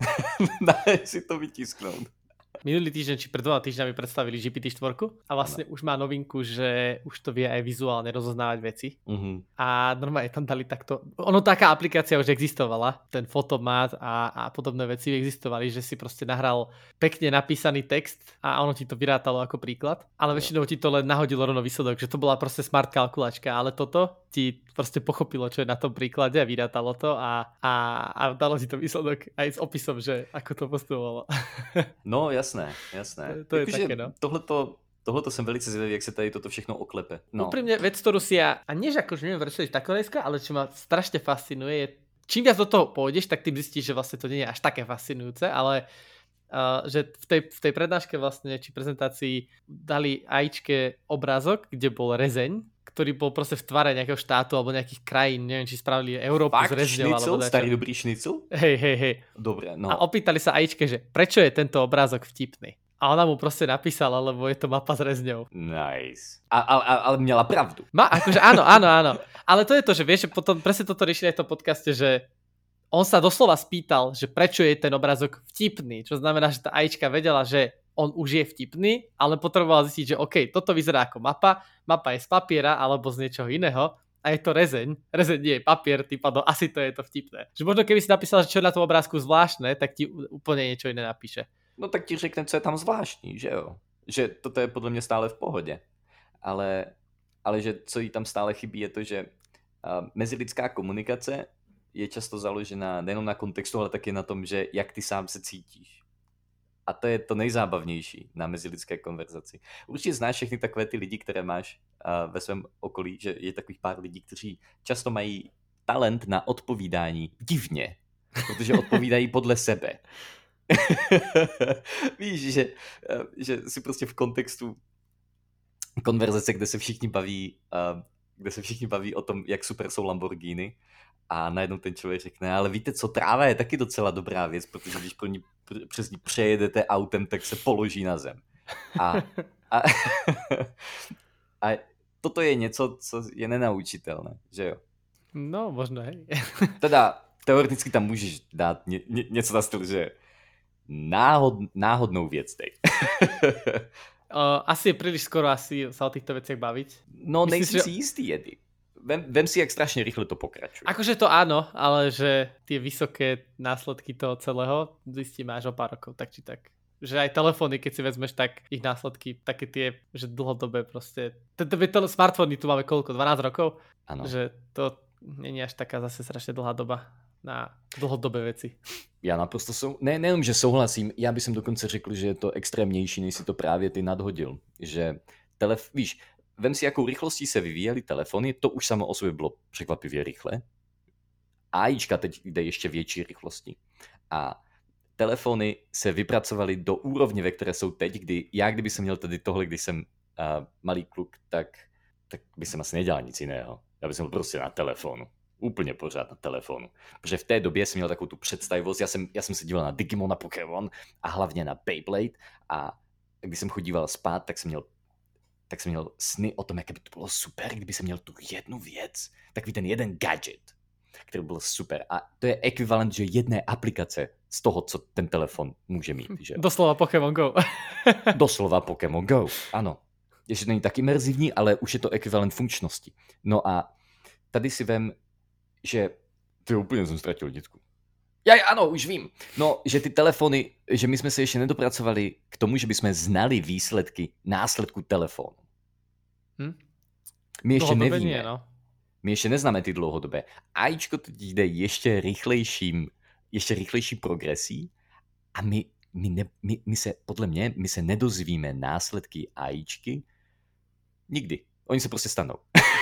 B: Dáš si to vytisknout.
A: Minulý týždeň či pred 2 týždňami predstavili GPT-4 a vlastne už má novinku, že už to vie aj vizuálne rozoznávať veci. A normálne tam dali takto... Ono taká aplikácia už existovala, ten fotomat a podobné veci existovali, že si proste nahral pekne napísaný text a ono ti to vyrátalo ako príklad, ale väčšinou ti to len nahodilo rovno výsledok, že to bola proste smart kalkulačka, ale toto ti proste pochopilo, čo je na tom príklade a vyrátalo to a dalo ti to výsledok aj s opisom, že ako to postupovalo.
B: No jasné.
A: To je také, no.
B: Tohleto jsem velice zvědavý, jak se tady toto všechno oklepe. No.
A: Úprimne vec, ktorú si ja, a nie že akože neviem predstaviť takové dneska, ale čo ma strašne fascinuje je, čím viac do toho pôjdeš, tak ty zistíš, že vlastne to nie je až také fascinujúce, ale že v tej prednáške vlastne, či prezentácii dali AIčke obrázok, kde bol rezeň, ktorý bol proste v tvare nejakého štátu alebo nejakých krajín, neviem, či spravili Európu z rezňou.
B: Fakt, šnicl? Starý dobrý šnicl?
A: Hej.
B: Dobre, no.
A: A opýtali sa AIčke, že prečo je tento obrázok vtipný? A ona mu proste napísala, lebo je to mapa s rezňou.
B: Nice. Ale měla pravdu.
A: Akože áno. Ale to je to, že vieš, že potom presne toto riešili aj v tom podcaste, že on sa doslova spýtal, že prečo je ten obrázok vtipný. Čo znamená, že tá AIčka vedela, že on už je vtipný, ale potrebovala zistiť, že OK, toto vyzerá ako mapa je z papiera alebo z niečoho iného a je to rezeň nie je papier, tým pádom asi to je to vtipné. Že možno keby si napísal, že čo je na tom obrázku zvláštne, tak ti úplne niečo iné napíše.
B: No tak ti řekne, co je tam zvláštní, že jo? Že toto je podle mě stále v pohodě. Ale že co jí tam stále chybí je to, že mezilidská komunikace je často založená nejenom na kontextu, ale taky na tom, že jak ty sám se cítíš. A to je to nejzábavnější na mezilidské konverzaci. Určitě znáš všechny takové ty lidi, které máš ve svém okolí, že je takových pár lidí, kteří často mají talent na odpovídání divně, protože odpovídají podle sebe. Víš, že si prostě v kontextu konverzace, kde se všichni baví o tom, jak super jsou Lamborghini a najednou ten člověk řekne, ale víte co, tráva je taky docela dobrá věc, protože když přes ní přejedete autem, tak se položí na zem. A toto je něco, co je nenaučitelné, že jo?
A: No, možno, hej.
B: Teda teoreticky tam můžeš dát něco na styl, že náhodnou věc dej.
A: Asi je príliš skoro sa o týchto veciach baviť.
B: No, nejsi si jistý, Edy. Vem si, jak strašne rýchle to pokračuje.
A: Akože to áno, ale že tie vysoké následky toho celého zistíme až o pár rokov, tak či tak. Že aj telefóny, keď si vezmeš, tak ich následky, také tie, že dlhodobé proste. Smartfóny tu máme koľko? 12 rokov?
B: Áno.
A: Že to nie je až taká zase strašne dlhá doba na dlhodobé věci.
B: Já naprosto nejenom, že souhlasím, já bych dokonce řekl, že je to extrémnější, než si to právě ty nadhodil. Že víš, vem si, jakou rychlostí se vyvíjely telefony, to už samo o sobě bylo překvapivě rychle. AIčka teď jde ještě větší rychlosti. A telefony se vypracovaly do úrovně, ve které jsou teď, kdy já, kdyby jsem měl tady tohle, když jsem malý kluk, tak by jsem asi nedělal nic jiného. Já bych byl prostě na telefonu. Úplně pořád na telefonu. Protože v té době jsem měl takovou tu představivost, já jsem se díval na Digimon, na Pokémon a hlavně na Beyblade a když jsem chodíval spát, tak jsem měl sny o tom, jak by to bylo super, kdyby jsem měl tu jednu věc, takový ten jeden gadget, který byl super. A to je ekvivalent, že jedné aplikace z toho, co ten telefon může mít. Že?
A: Doslova Pokémon Go.
B: Doslova Pokémon Go, ano. Ještě není tak imerzivní, ale už je to ekvivalent funkčnosti. No a tady si vem, že ty úplně jsem ztratil nitku. Ano, už vím. No, že ty telefony, že my jsme se ještě nedopracovali k tomu, že bychom znali následku telefonu. My ještě nevíme. My ještě neznáme ty dlouhodobé. AIčko teď jde ještě rychlejší progresí a my se, podle mě, my se nedozvíme následky AIčky nikdy. Oni se prostě stanou.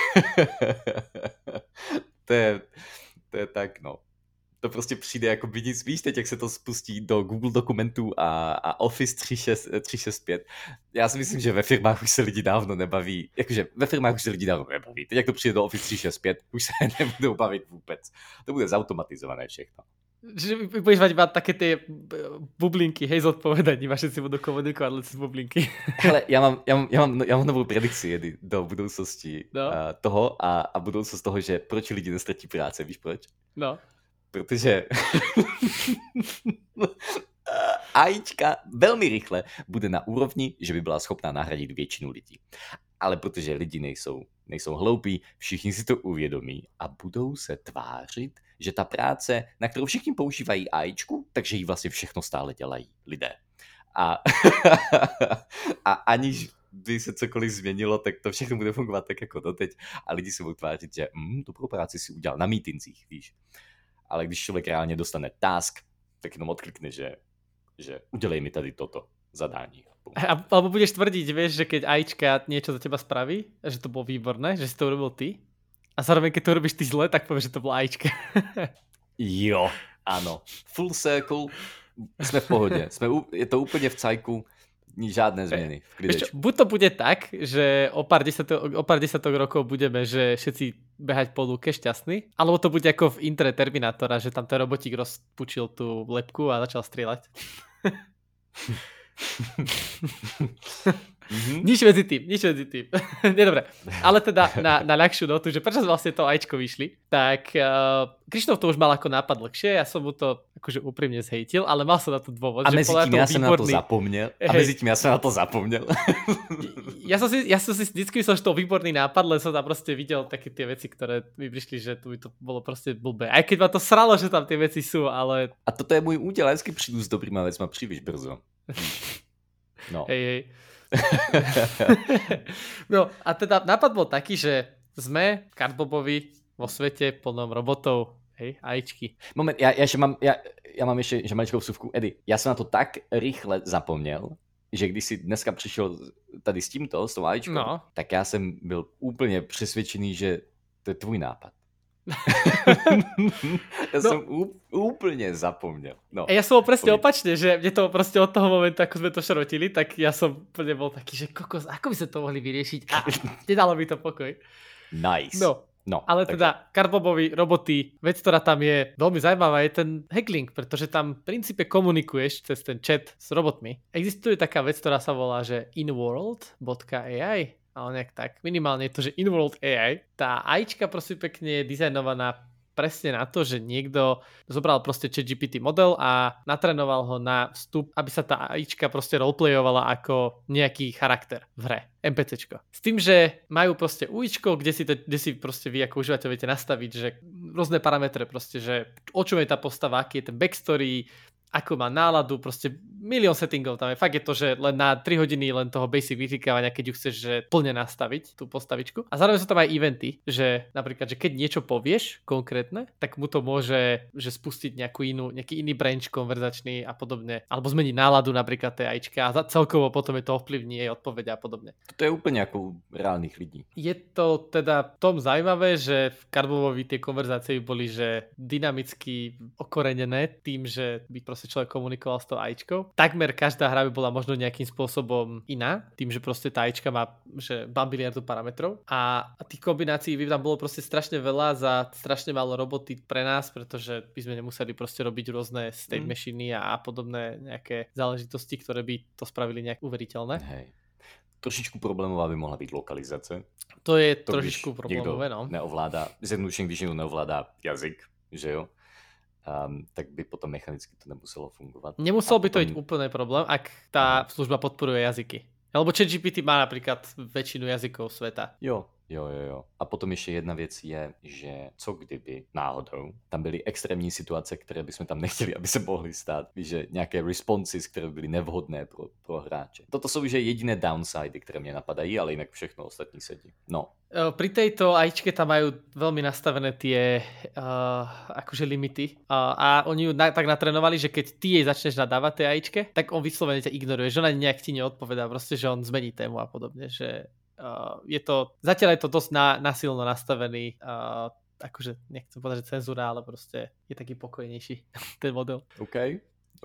B: To je tak, no. To prostě přijde jako by nic, víš teď, jak se to spustí do Google dokumentů a Office 365. Já si myslím, že ve firmách už se lidi dávno nebaví, jakože ve firmách už se lidi dávno nebaví. Teď jak to přijde do Office 365, už se nebudou bavit vůbec. To bude zautomatizované všechno.
A: Že budeš mať iba také tie bublinky, hej, zodpovedaní, vaše si budú komunikovať len cez bublinky.
B: Hele, já mám novou predikci do budoucnosti toho a budoucnost toho, že proč lidi nestratí práce, víš proč?
A: No.
B: Protože AIčka velmi rychle bude na úrovni, že by byla schopná nahradit většinu lidí. Ale protože lidi nejsou hloupí, všichni si to uvědomí a budou se tvářit, že ta práce, na kterou všichni používají AIčku, takže jí vlastně všechno stále dělají lidé. A aniž by se cokoliv změnilo, tak to všechno bude fungovat tak jako doteď a lidi se budou tvářit, že dobrou práci si udělal na mítincích, víš. Ale když člověk reálně dostane task, tak jenom odklikne, že udělej mi tady toto zadání.
A: Alebo budeš tvrdiť, vieš, že keď AIčka niečo za teba spraví, že to bolo výborné, že si to urobil ty, a zároveň keď to robíš ty zle, tak povieš, že to bolo AIčka.
B: Jo, ano. Full circle, jsme v pohodě. Je to úplně v cajku, žádné změny.
A: Buď to bude tak, že o pár desatok rokov budeme, že všetci behať po lúke šťastní, alebo to bude ako v intre Terminátora, že tam ten robotík rozpučil tú lepku a začal strieľať. Nič medzi tým. Nie, dobre. Ale teda na ľahšiu notu, že prečo vlastne to AIčko vyšli, tak Krištof to už mal ako nápad dlhšie, ja som mu to akože úprimne zhejtil, ale mal som na to dôvod.
B: A medzi tým ja som na to zapomnel.
A: Ja som si vždycky myslel, že to výborný nápad, len som tam proste videl také tie veci, ktoré mi prišli, že tu by to bolo proste blbé. Aj keď ma to sralo, že tam tie veci sú, ale...
B: A toto je môj údel, vždycky prídu s dobrýma vecma príliš brzo. No.
A: Hej. No a teda nápad bol taký, že sme Cardbobovi vo svete plnom robotov, hej, AIčky.
B: Moment, ja mám ešte že maličkou vsuvku. Eddie, ja som na to tak rýchle zapomněl, že když si dneska přišel tady s tímto, s tou AIčkou, tak já jsem byl úplně přesvědčený, že to je tvůj nápad. Ja som úplne zapomnel. No.
A: Ja som bol presne opačne, že mne to proste od toho momentu, ako sme to šrotili, tak ja som úplne bol taký, že kokos, ako by sa to mohli vyriešiť? A nedalo by to pokoj.
B: Nice.
A: No, ale teda Cardbobovi roboty, vec, ktorá tam je veľmi zaujímavá, je ten hacklink, pretože tam v princípe komunikuješ cez ten chat s robotmi. Existuje taká vec, ktorá sa volá, že inworld.ai. Ale nejak tak. Minimálne je to, že InWorld AI. Tá AIčka prosím pekne je dizajnovaná presne na to, že niekto zobral proste ChatGPT model a natrénoval ho na vstup, aby sa tá AIčka proste roleplayovala ako nejaký charakter v hre. NPCčko. S tým, že majú proste UIčko, kde si proste vy ako užívateľ viete nastaviť, že rôzne parametre proste, že o čom je tá postava, aký je ten backstory, ako má náladu, proste milión settingov tam je. Fakt je to, že len na 3 hodiny len toho basic vytikávania, keď ju chceš že plne nastaviť, tú postavičku. A zároveň sú tam aj eventy, že napríklad, že keď niečo povieš konkrétne, tak mu to môže že spustiť nejaký iný branch konverzačný a podobne. Alebo zmeniť náladu napríklad tej AIčka a celkovo potom je to ovplyvní jej odpoveď a podobne.
B: To je úplne ako u reálnych ľudí.
A: Je to teda v tom zaujímavé, že v Cardbobovi tie konverzácie boli že dynamicky okorenené tým, že by proste človek komunikoval s tou AIčkou. Takmer každá hra by bola možno nejakým spôsobom iná, tým, že proste tá AIčka má že 2 biliardu parametrov a tých kombinácií by tam bolo proste strašne veľa za strašne málo roboty pre nás, pretože by sme nemuseli proste robiť rôzne state machiny a podobné nejaké záležitosti, ktoré by to spravili nejak uveriteľné.
B: Hej. Trošičku problémová by mohla byť lokalizace.
A: To je trošičku problémové, no.
B: Neovládá, zjednodušene, když někdo neovládá jazyk, že jo? Tak by potom mechanicky to nemuselo fungovat.
A: Nemusel by to byť úplný problém, ak tá služba podporuje jazyky. Lebo ChatGPT má napríklad väčšinu jazykov sveta.
B: Jo. A potom ještě jedna věc je, že co kdyby náhodou tam byly extrémní situace, které bychom tam nechtěli, aby se mohly stát, že nějaké responses, které byly nevhodné pro hráče. Toto jsou že jediné downsidy, které mě napadají, ale jinak všechno ostatní sedí. No.
A: Pri tejto AIčke tam majú veľmi nastavené tie akože limity a oni ju tak natrénovali, že keď ty jej začneš nadávať tej AIčke, tak on vyslovene ťa ignoruje, že ona nejak ti neodpovedá, proste, že on zmení tému a podobne, že zatiaľ je to dosť nasilno nastavený, akože nechcem povedať, že cenzúra, ale proste je taký pokojnejší ten model.
B: OK.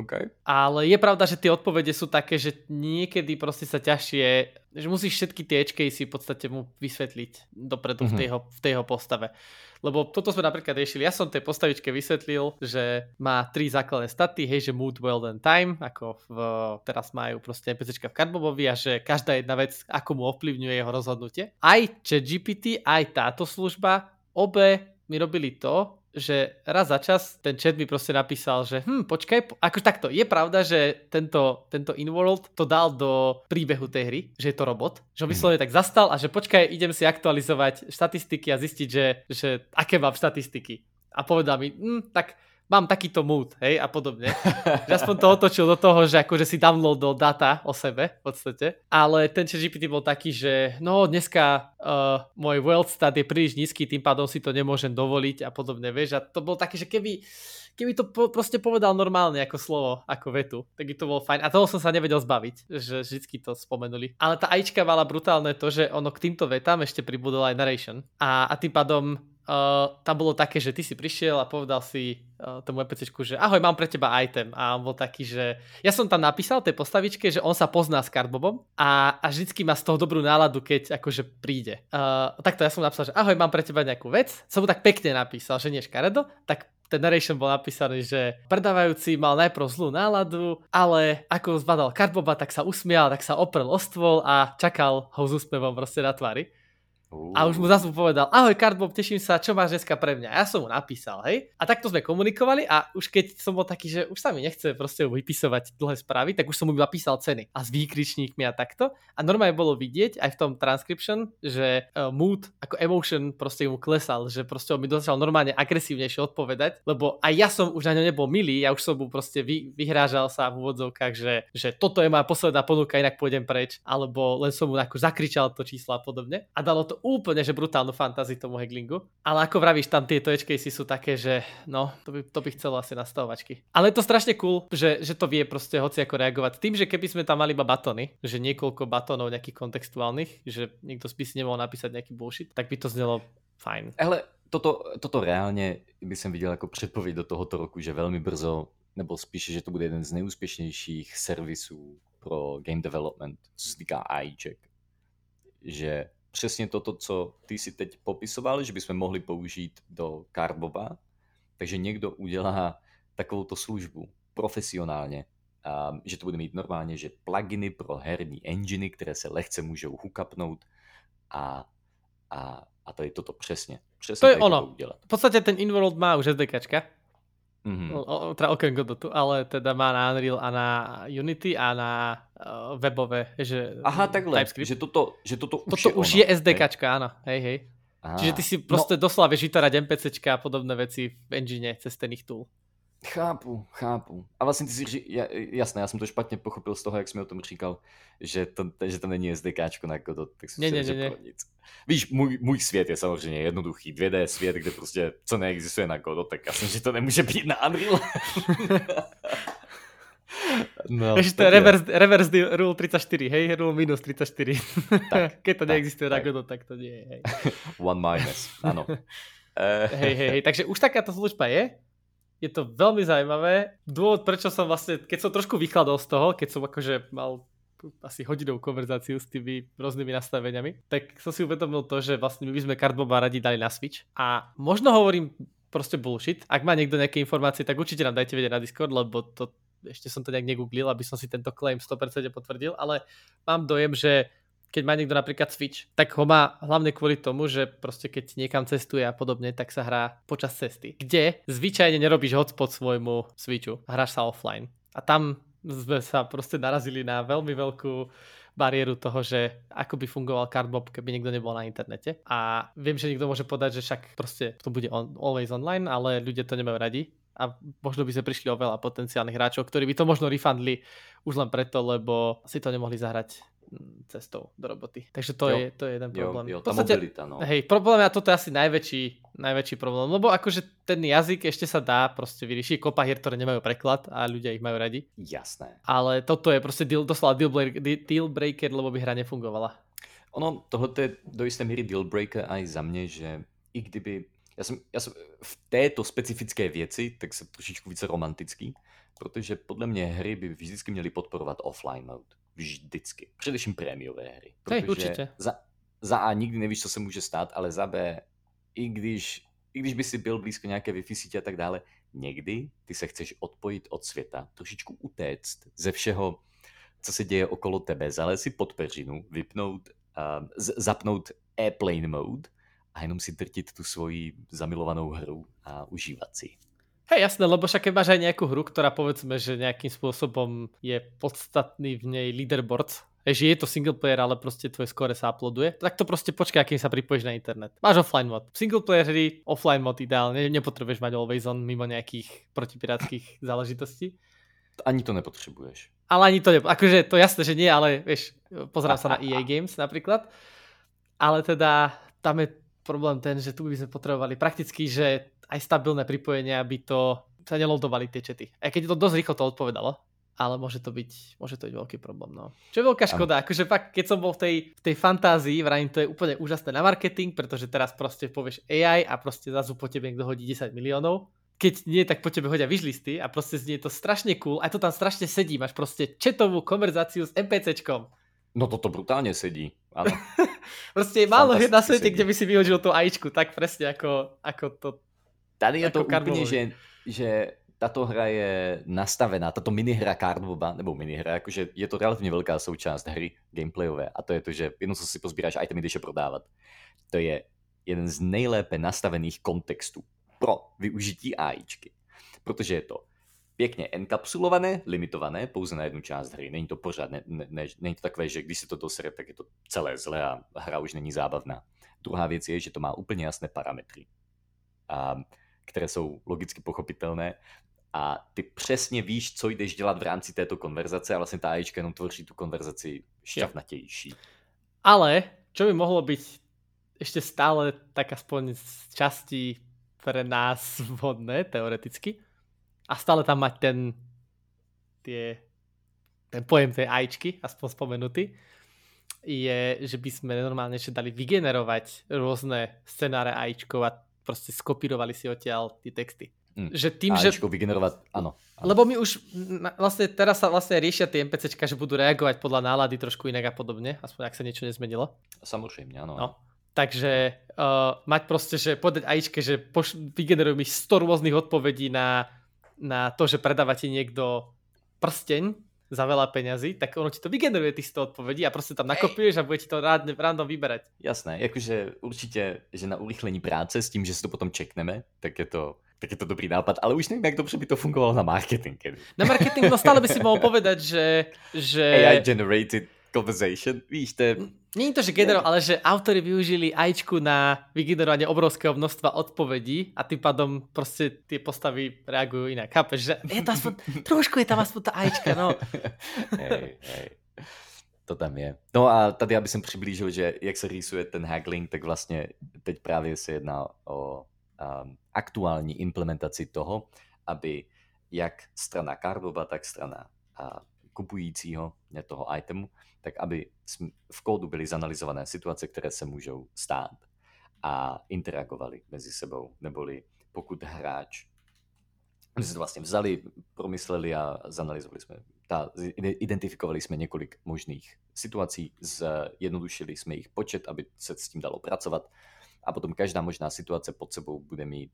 A: Ale je pravda, že tie odpovede sú také, že niekedy proste sa ťažšie, že musíš všetky tie edge casey v podstate mu vysvetliť dopredu v tej jeho postave. Lebo toto sme napríklad riešili. Ja som tej postavičke vysvetlil, že má 3 základné staty, hej, že mood, world and time, ako teraz majú proste NPCčka v Cardbobovi a že každá jedna vec, ako mu ovplyvňuje jeho rozhodnutie. Aj ChatGPT, aj táto služba, obe mi robili to, že raz za čas ten chat mi proste napísal, že počkaj, akože takto, je pravda, že tento InWorld to dal do príbehu tej hry, že je to robot, že on vyslovene tak zastal a že počkaj, idem si aktualizovať štatistiky a zistiť, že aké mám štatistiky. A povedal mi, tak mám takýto mood, hej, a podobne. Že aspoň to otočil do toho, že akože si downloadol data o sebe, v podstate. Ale ten ChatGPT bol taký, že no dneska môj world stat je príliš nízky, tým pádom si to nemôžem dovoliť a podobne, vieš. A to bolo také, že keby to proste povedal normálne ako slovo, ako vetu, tak by to bolo fajn. A toho som sa nevedel zbaviť, že vždycky to spomenuli. Ale tá AIčka mala brutálne to, že ono k týmto vetám ešte pribudol aj narration. A tým pádom tam bolo také, že ty si prišiel a povedal si tomu NPCčku, že ahoj, mám pre teba item. A on bol taký, že ja som tam napísal tej postavičke, že on sa pozná s Cardbobom a vždycky má z toho dobrú náladu, keď akože príde. Takto ja som napísal, že ahoj, mám pre teba nejakú vec. Som mu tak pekne napísal, že nie škaredo, tak ten narration bol napísaný, že predávajúci mal najprv zlú náladu, ale ako zbadal Cardboba, tak sa usmial, tak sa oprel o stôl a čakal ho s úsmevom proste na tvári. A už mu zase povedal, ahoj Cardbob, teším sa, čo máš dneska pre mňa. Ja som mu napísal, hej. A takto sme komunikovali a už keď som bol taký, že už sa mi nechce proste vypisovať dlhé správy, tak už som mu napísal ceny a s výkričníkmi a takto. A normálne bolo vidieť aj v tom transcription, že mood, ako emotion proste mu klesal, že proste on mi začal normálne agresívnejšie odpovedať, lebo aj ja som už na ňo nebol milý, ja už som mu proste vyhrážal sa v úvodzovkách, že toto je moja posledná ponuka, inak pôjdem preč, alebo len som mu ako zakričal to číslo a podobne. A dalo to úplne, že brutálnu fantázii tomu hacklingu. Ale ako vravíš, tam tieto edge casey sú také, že no, to by chcelo asi nastavovačky. Ale je to strašne cool, že to vie proste hoci ako reagovať. Tým, že keby sme tam mali iba batóny, že niekoľko batónov nejakých kontextuálnych, že niekto by si nemohol napísať nejaký bullshit, tak by to znelo fajn.
B: Ale toto reálne by som videl ako predpoveď do tohoto roku, že veľmi brzo, nebo spíše, že to bude jeden z nejúspešnejších servisů pro game development, co se týká AI-ček. Že přesně toto, co ty si teď popisoval, že bychom mohli použít do Cardboba, takže někdo udělá takovouto službu profesionálně, že to bude mít normálně, že pluginy pro herní enginy, které se lehce můžou hookupnout a to je toto přesně.
A: To je ono. V podstate ten InWorld má už SDKčka. Teda okrem Godotu, ale teda má na Unreal a na Unity a na webové, že
B: aha, takhle, TypeScript. Že toto
A: už je SDKčka, áno, hej. Aha. Čiže ty si proste doslova vieš vytvárať NPCčka a podobné veci v engine cez ten ich tool.
B: Chápu. A vlastně ty si jasné, já jsem to špatně pochopil z toho, jak jsi mi o tom říkal, že to není SDKčko na Godot, tak si myslím, že pro nic. Víš, můj svět je samozřejmě jednoduchý 2D svět, kde prostě co neexistuje na Godot, tak jasně, že to nemůže být na Unreal.
A: No, takže to je reverse rule 34, hej, rule minus 34. Tak, keď to neexistuje na Godot, tak to nie je, hej.
B: One minus, áno.
A: Hej, takže už takáto služba je to veľmi zaujímavé. Dôvod, prečo som vlastne, keď som trošku vychladol z toho, keď som akože mal asi hodinovú konverzáciu s tými rôznymi nastaveniami, tak som si uvedomil to, že vlastne my by sme Cardboba radi dali na Switch. A možno hovorím proste bullshit. Ak má niekto nejaké informácie, tak určite nám dajte vedieť na Discord, lebo to ešte som to nejak negooglil, aby som si tento claim 100% potvrdil, ale mám dojem, že keď má niekto napríklad Switch, tak ho má hlavne kvôli tomu, že proste keď niekam cestuje a podobne, tak sa hrá počas cesty. Kde zvyčajne nerobíš hotspot svojmu Switchu, hráš sa offline. A tam sme sa proste narazili na veľmi veľkú bariéru toho, že ako by fungoval Cardbob, keby niekto nebol na internete. A viem, že niekto môže povedať, že však proste to bude always online, ale ľudia to nemajú radi. A možno by sme prišli o veľa potenciálnych hráčov, ktorí by to možno refundli už len preto, lebo si to nemohli zahrať cestou do roboty. Takže to je jeden problém.
B: Tá mobilita, no.
A: Hej, problém a toto je asi najväčší problém, lebo akože ten jazyk ešte sa dá proste vyriešiť. Kopa hier, ktoré nemajú preklad a ľudia ich majú radi.
B: Jasné.
A: Ale toto je proste doslova deal breaker, lebo by hra nefungovala.
B: Ono, tohle je do isté míry deal breaker aj za mne, že i kdyby ja som v této specifické věci, tak jsem trošičku více romantický, protože podle mě hry by vždycky měly podporovat offline mode. Vždycky. Především prémiové hry. Protože za A nikdy nevíš, co se může stát, ale za B, i když by si byl blízko nějaké Wi-Fi sítě a tak dále, někdy ty se chceš odpojit od světa, trošičku utéct ze všeho, co se děje okolo tebe, zalézt si pod peřinu, vypnout, zapnout airplane mode a jenom si drtiť tú svoji zamilovanou hru a užívať si.
A: Hej, jasné, lebo však keď máš aj nejakú hru, ktorá povedzme, že nejakým spôsobom je podstatný v nej leaderboard, že je to single player, ale proste tvoje score sa uploaduje, tak to proste počkaj, akým sa pripojíš na internet. Máš offline mod. Single player hry, offline mod ideálne, nepotrebuješ mať always on mimo nejakých protipirátskych záležitostí.
B: Ani to nepotrebuješ.
A: Ale ani to akože to jasné, že nie, ale vieš, pozerám sa na EA Games napríklad, ale teda tam je problém ten, že tu by sme potrebovali prakticky, že aj stabilné pripojenie, aby to sa neloadovali tie chaty. Aj keď to dosť rýchlo to odpovedalo, ale môže to byť veľký problém, no. Čo je veľká škoda, akože fakt, keď som bol v tej fantázii, vrajím, to je úplne úžasné na marketing, pretože teraz proste povieš AI a proste zrazu po tebe niekto hodí 10 miliónov. Keď nie, tak po tebe hodia wishlisty a proste znie to strašne cool, aj to tam strašne sedí, máš proste chatovú konverzáciu s NPCčkom.
B: No toto brutálne sedí, áno.
A: Proste je málo hier na svete, kde by si vyhodil tú AIčku, tak presne ako to.
B: Tady je to úplne, že táto hra je nastavená, táto minihra Cardboba, nebo minihra, akože je to relatívne veľká súčasť hry gameplayové a to je to, že jednou si pozbíráš itemy, jdeš je prodávat. To je jeden z nejlépe nastavených kontextů pro využití AIčky, protože je to pěkně enkapsulované, limitované pouze na jednu část hry. Není to pořád, není to takové, že když se to dosere, tak je to celé zlé a hra už není zábavná. Druhá věc je, že to má úplně jasné parametry, které jsou logicky pochopitelné a ty přesně víš, co jdeš dělat v rámci této konverzace a vlastně ta AIčka jenom tvoří tu konverzaci šťavnatější.
A: Ale čo by mohlo byť ešte stále tak aspoň z časti pre nás vhodné, teoreticky, a stále tam mať ten pojem tej AIčky, aspoň spomenutý, je, že by sme normálne ešte dali vygenerovať rôzne scenáre AIčkov a proste skopírovali si odtiaľ tie texty. Že tým,
B: AIčko vygenerovať, áno.
A: Lebo my už vlastne teraz sa vlastne riešia tie NPCčka, že budú reagovať podľa nálady trošku inak a podobne, aspoň ak sa niečo nezmenilo.
B: Samozrejme, áno.
A: No. Takže mať proste, že povedať AIčke, že vygeneruj mi 100 rôznych odpovedí na to, že predáva ti niekto prsteň za veľa peňazí, tak ono ti to vygeneruje tých 100 odpovedí a proste tam nakopuješ a bude ti to random vyberať.
B: Jasné, jakože určitě, že na urychlení práce s tím, že si to potom čekneme, tak je to dobrý nápad, ale už nevím, jak dobře by to fungovalo na marketing.
A: Na marketing, no stále by si mohol povedať, že
B: AI generated conversation, víš, to je...
A: Nie je to, že ale že autori využili AIčku na vygenerovanie obrovského množstva odpovedí a tým pádom proste tie postavy reagujú inak. Chápeš, že je to aspoň, trošku je tam aspoň tá AIčka, no.
B: Hej. To tam je. No a tady aby som přiblížil, že jak se rýsuje ten haggling, tak vlastně teď právě se jedná o aktuální implementaci toho, aby jak strana Cardboba, tak strana kupujícího toho itemu, tak aby v kódu byly zanalizované situace, které se můžou stát a interagovaly mezi sebou. Neboli pokud hráč, my jsme to vlastně vzali, promysleli a zanalizovali jsme, identifikovali jsme několik možných situací, zjednodušili jsme jejich počet, aby se s tím dalo pracovat a potom každá možná situace pod sebou bude mít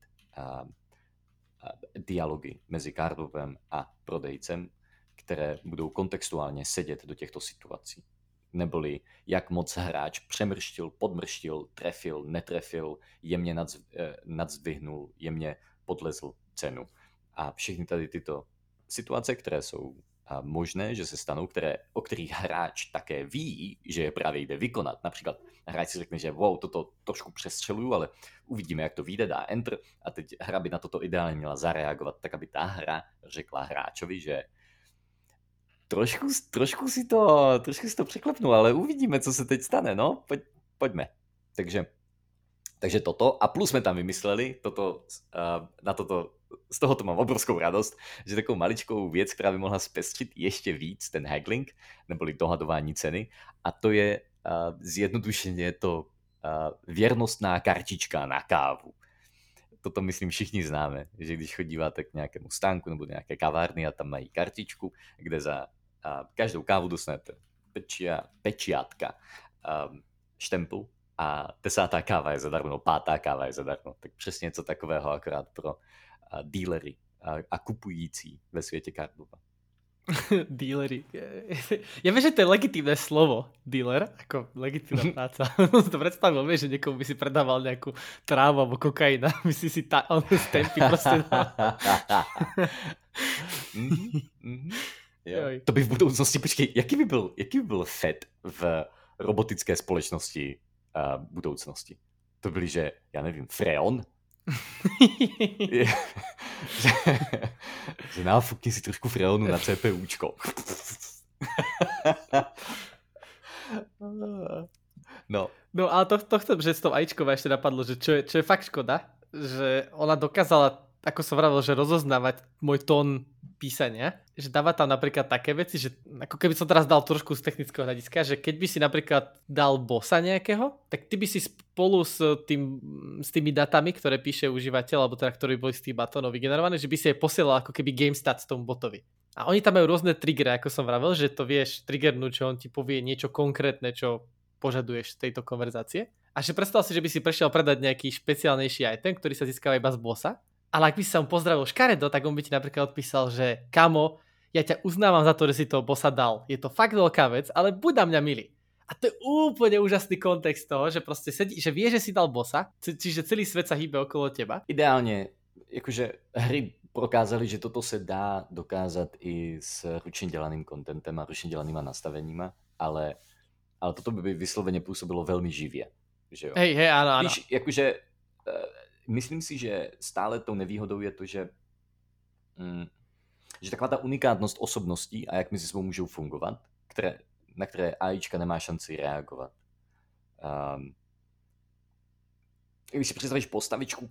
B: dialogy mezi Cardbobem a prodejcem, které budou kontextuálně sedět do těchto situací. Neboli jak moc hráč přemrštil, podmrštil, trefil, netrefil, jemně nadzvihnul, jemně podlezl cenu. A všechny tady tyto situace, které jsou možné, že se stanou, o kterých hráč také ví, že je právě jde vykonat. Například hráč si řekne, že wow, toto trošku přestřeluju, ale uvidíme, jak to vyjde, dá enter a teď hra by na toto ideálně měla zareagovat, tak aby ta hra řekla hráčovi, že trošku si to překlepnul, ale uvidíme, co se teď stane, no, pojďme. Takže toto, a plus jsme tam vymysleli, z tohoto mám obrovskou radost, že takovou maličkou věc, která by mohla zpestřit ještě víc ten haggling, neboli dohadování ceny, a to je zjednodušeně to věrnostná kartička na kávu. Toto myslím všichni známe, že když chodíváte k nějakému stánku nebo nějaké kavárny a tam mají kartičku, kde za každou kávu dostanete pečiatka, štempl a 10. káva je zadarmo, 5. káva je zadarmo. Tak přesně něco takového akorát pro dílery a kupující ve světě Cardboba.
A: Dílery. Ja viem, že to je legitímne slovo, dealer, ako legitímna práca. To predstavil, vieš, že niekomu by si predával nejakú trávu alebo kokaina, myslí si stempy proste.
B: To by v budoucnosti, počkej, jaký by byl Fed v robotické společnosti budoucnosti? To byli, že, já nevím, Freon? že náfukni si trošku freonu na CPUčko.
A: No ale to chcem, že s tou AIčkou ešte napadlo, že čo je fakt škoda, že ona dokázala ako som vravel, že rozoznávať môj tón písania, že dáva tam napríklad také veci, že ako keby som teraz dal trošku z technického hľadiska, že keď by si napríklad dal bossa nejakého, tak ty by si spolu s tými datami, ktoré píše užívateľ, alebo teda ktoré boli z tých batónov vygenerované, že by si aj posielal ako keby game stats tomu botovi. A oni tam majú rôzne triggery, ako som vravel, že to vieš triggernúť, že on ti povie niečo konkrétne, čo požaduješ z tejto konverzácie. A že predstav si, že by si prešiel predať nejaký špeciálnejší item, ktorý sa získava iba z bossa. Ale ak by si sa mu pozdravil škaredo, tak on by ti napríklad odpísal, že kamo, ja ťa uznávam za to, že si toho bossa dal. Je to fakt veľká vec, ale buď na mňa milý. A to je úplne úžasný kontext toho, že proste sedí, že vie, že si dal bossa, čiže celý svet sa hýbe okolo teba.
B: Ideálne, jakože hry prokázali, že toto se dá dokázat i s ručně dělaným contentem a ručně dělanýma nastaveníma, ale toto by vysloveně působilo velmi živě. Že jo?
A: Hej, áno.
B: Víš, jakože myslím si, že stále tou nevýhodou je to, že taková ta unikátnost osobností a jak mezi sebou můžou fungovat, na které AIčka nemá šanci reagovat. Když si představíš postavičku,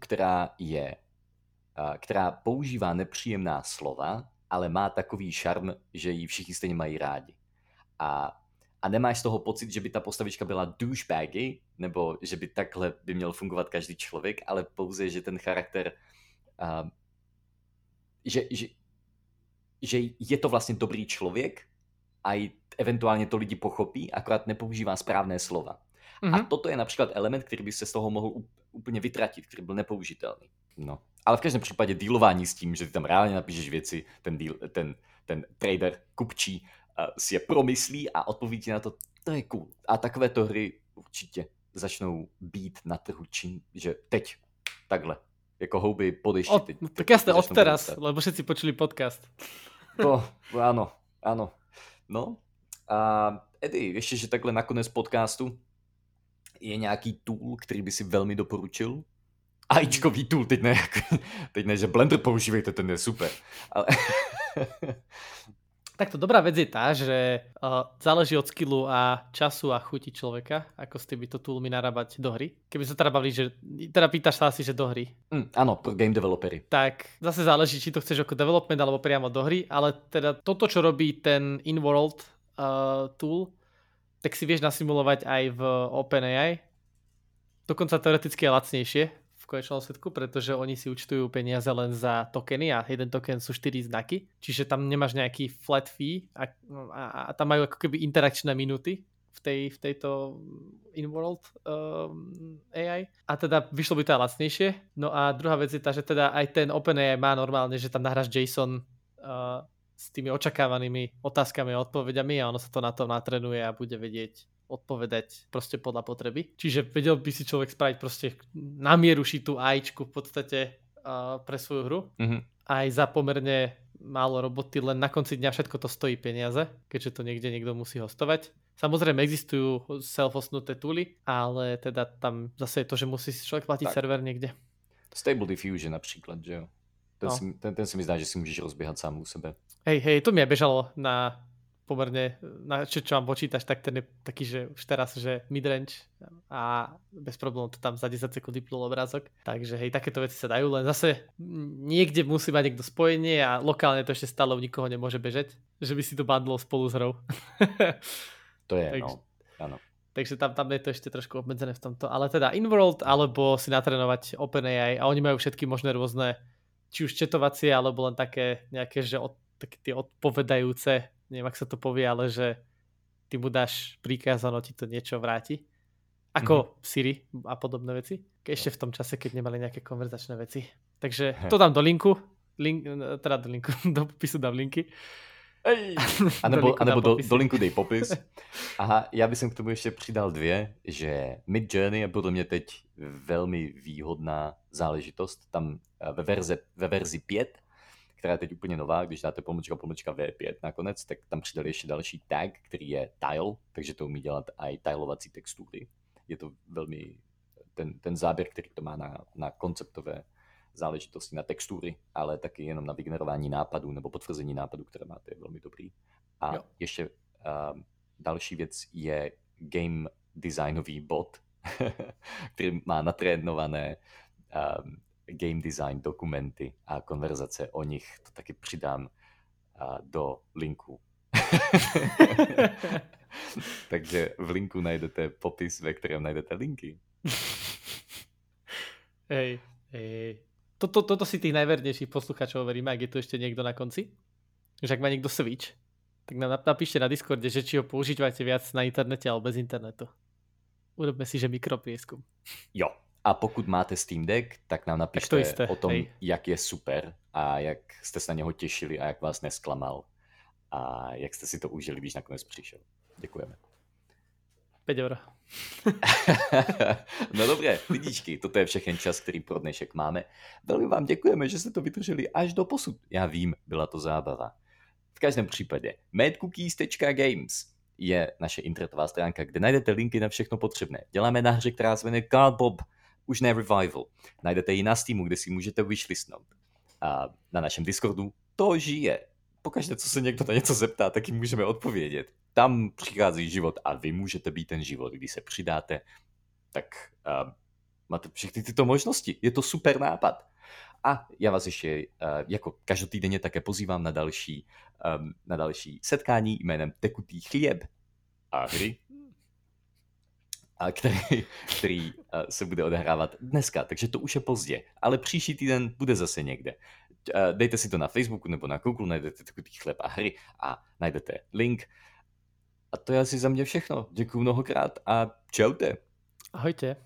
B: která používá nepříjemná slova, ale má takový šarm, že ji všichni stejně mají rádi. A nemáš z toho pocit, že by ta postavička byla douchebaggy, nebo že by takhle by měl fungovat každý člověk, ale pouze, že ten charakter, že je to vlastně dobrý člověk a i eventuálně to lidi pochopí, akorát nepoužívá správné slova. Mm-hmm. A toto je například element, který by se z toho mohl úplně vytratit, který byl nepoužitelný. No. Ale v každém případě dealování s tím, že ty tam reálně napíšeš věci, ten trader, kupčí, si je promyslí a odpoví ti na to, to je cool. A takovéto hry určitě začnou být na trhu, že teď, takhle, jako houby po dešti.
A: Tak jasné, od teraz, lebo všetci počuli podcast.
B: To áno. No a Eddie, ještě, že takhle nakonec podcastu je nějaký tool, který by si velmi doporučil? AIčkový tool, teď ne, že Blender používejte, ten je super. Ale...
A: Takto dobrá vec je tá, že záleží od skillu a času a chuti človeka, ako s týmito toolmi narábať do hry. Keby sa teda bavili, že teda pýtaš sa asi, že do hry.
B: Áno, pro game developery.
A: Tak zase záleží, či to chceš ako development alebo priamo do hry, ale teda toto, čo robí ten in-world tool, tak si vieš nasimulovať aj v OpenAI. Dokonca teoreticky je lacnejšie v konečnom sledku, pretože oni si účtujú peniaze len za tokeny a jeden token sú 4 znaky, čiže tam nemáš nejaký flat fee a tam majú ako keby interakčné minuty v tejto in-world AI a teda vyšlo by to aj lacnejšie. No a druhá vec je tá, že teda aj ten OpenAI má normálne, že tam nahráš JSON s tými očakávanými otázkami a odpovediami a ono sa to na to natrenuje a bude vedieť odpovedať proste podľa potreby. Čiže vedel by si človek spraviť proste na mieru šitú AIčku v podstate pre svoju hru. Mm-hmm. Aj za pomerne málo roboty, len na konci dňa všetko to stojí peniaze, keďže to niekto musí hostovať. Samozrejme existujú self-hostnuté tooly, ale teda tam zase je to, že musí človek platiť server niekde.
B: Stable Diffusion napríklad, že jo? Ten si mi zdá, že si môžeš rozbiehať sám u sebe.
A: Hej, to mi aj bežalo na pomerne, čo mám počítaš, tak ten je taký, že už teraz, že midrange a bez problémov to tam za 10 sekúnd vyplul obrázok. Takže hej, takéto veci sa dajú, len zase niekde musí mať niekto spojenie a lokálne to ešte stále u nikoho nemôže bežať, že by si to bundlol spolu s hrou.
B: To je, áno.
A: Takže tam je to ešte trošku obmedzené v tomto. Ale teda in-world, alebo si natrénovať OpenAI a oni majú všetky možné rôzne, či už četovacie, alebo len také nejaké, že také tie odpovedajúce, neviem, ak sa to povie, ale že ty mu dáš príkaz, ono ti to niečo vráti. Ako Siri a podobné veci. Ešte v tom čase, keď nemali nejaké konverzačné veci. Takže to dám do linku. Do popisu dám linky.
B: A nebo do linku dej popis. Aha, já bych k tomu ještě přidal 2, že Midjourney je podle mě teď velmi výhodná záležitost. Tam ve verzi 5, která je teď úplně nová, když dáte pomlčka V5 nakonec, tak tam přidali ještě další tag, který je tile, takže to umí dělat i tilovací textury. Je to velmi ten záběr, který to má na konceptové záležitosti, na textury, ale taky jenom na vygenerování nápadů nebo potvrzení nápadů, které máte, je velmi dobrý. A ještě další věc je game designový bot, který má natrénované game design dokumenty a konverzace o nich, to taky přidám do linku. Takže v linku najdete popis, ve kterém najdete linky.
A: Hej. Toto si tých najvernejších posluchačov overíme, ak je tu ešte niekto na konci. Že ak má niekto Switch, tak nám napíšte na Discorde, že či ho používate viac na internete alebo bez internetu. Urobme si, že mikroprieskum.
B: Jo. A pokud máte Steam Deck, tak nám napište o tom, jak je super a jak jste se na něho těšili a jak vás nesklamal a jak jste si to užili, když nakonec přišel. Děkujeme.
A: 5 €.
B: No dobré, lidičky, toto je všechen čas, který pro dnešek máme. Velmi vám děkujeme, že jste to vydrželi až do posud. Já vím, byla to zábava. V každém případě madcookies.games je naše internetová stránka, kde najdete linky na všechno potřebné. Děláme na hře, která se jmenuje Cardbob, už ne Revival. Najdete ji na Steamu, kde si můžete wishlistnout. A na našem Discordu to žije. Pokaždé, co se někdo na něco zeptá, tak jim můžeme odpovědět. Tam přichází život a vy můžete být ten život. Když se přidáte, tak máte všechny tyto možnosti. Je to super nápad. A já vás ještě jako každotýdenně také pozývám na další setkání jménem Tekutý chlieb a hry, který se bude odehrávat dneska, takže to už je pozdě, ale příští týden bude zase někde. Dejte si to na Facebooku nebo na Google, najdete Tekutý chlieb a hry a najdete link. A to je asi za mě všechno. Děkuju mnohokrát a čaute.
A: Ahojte.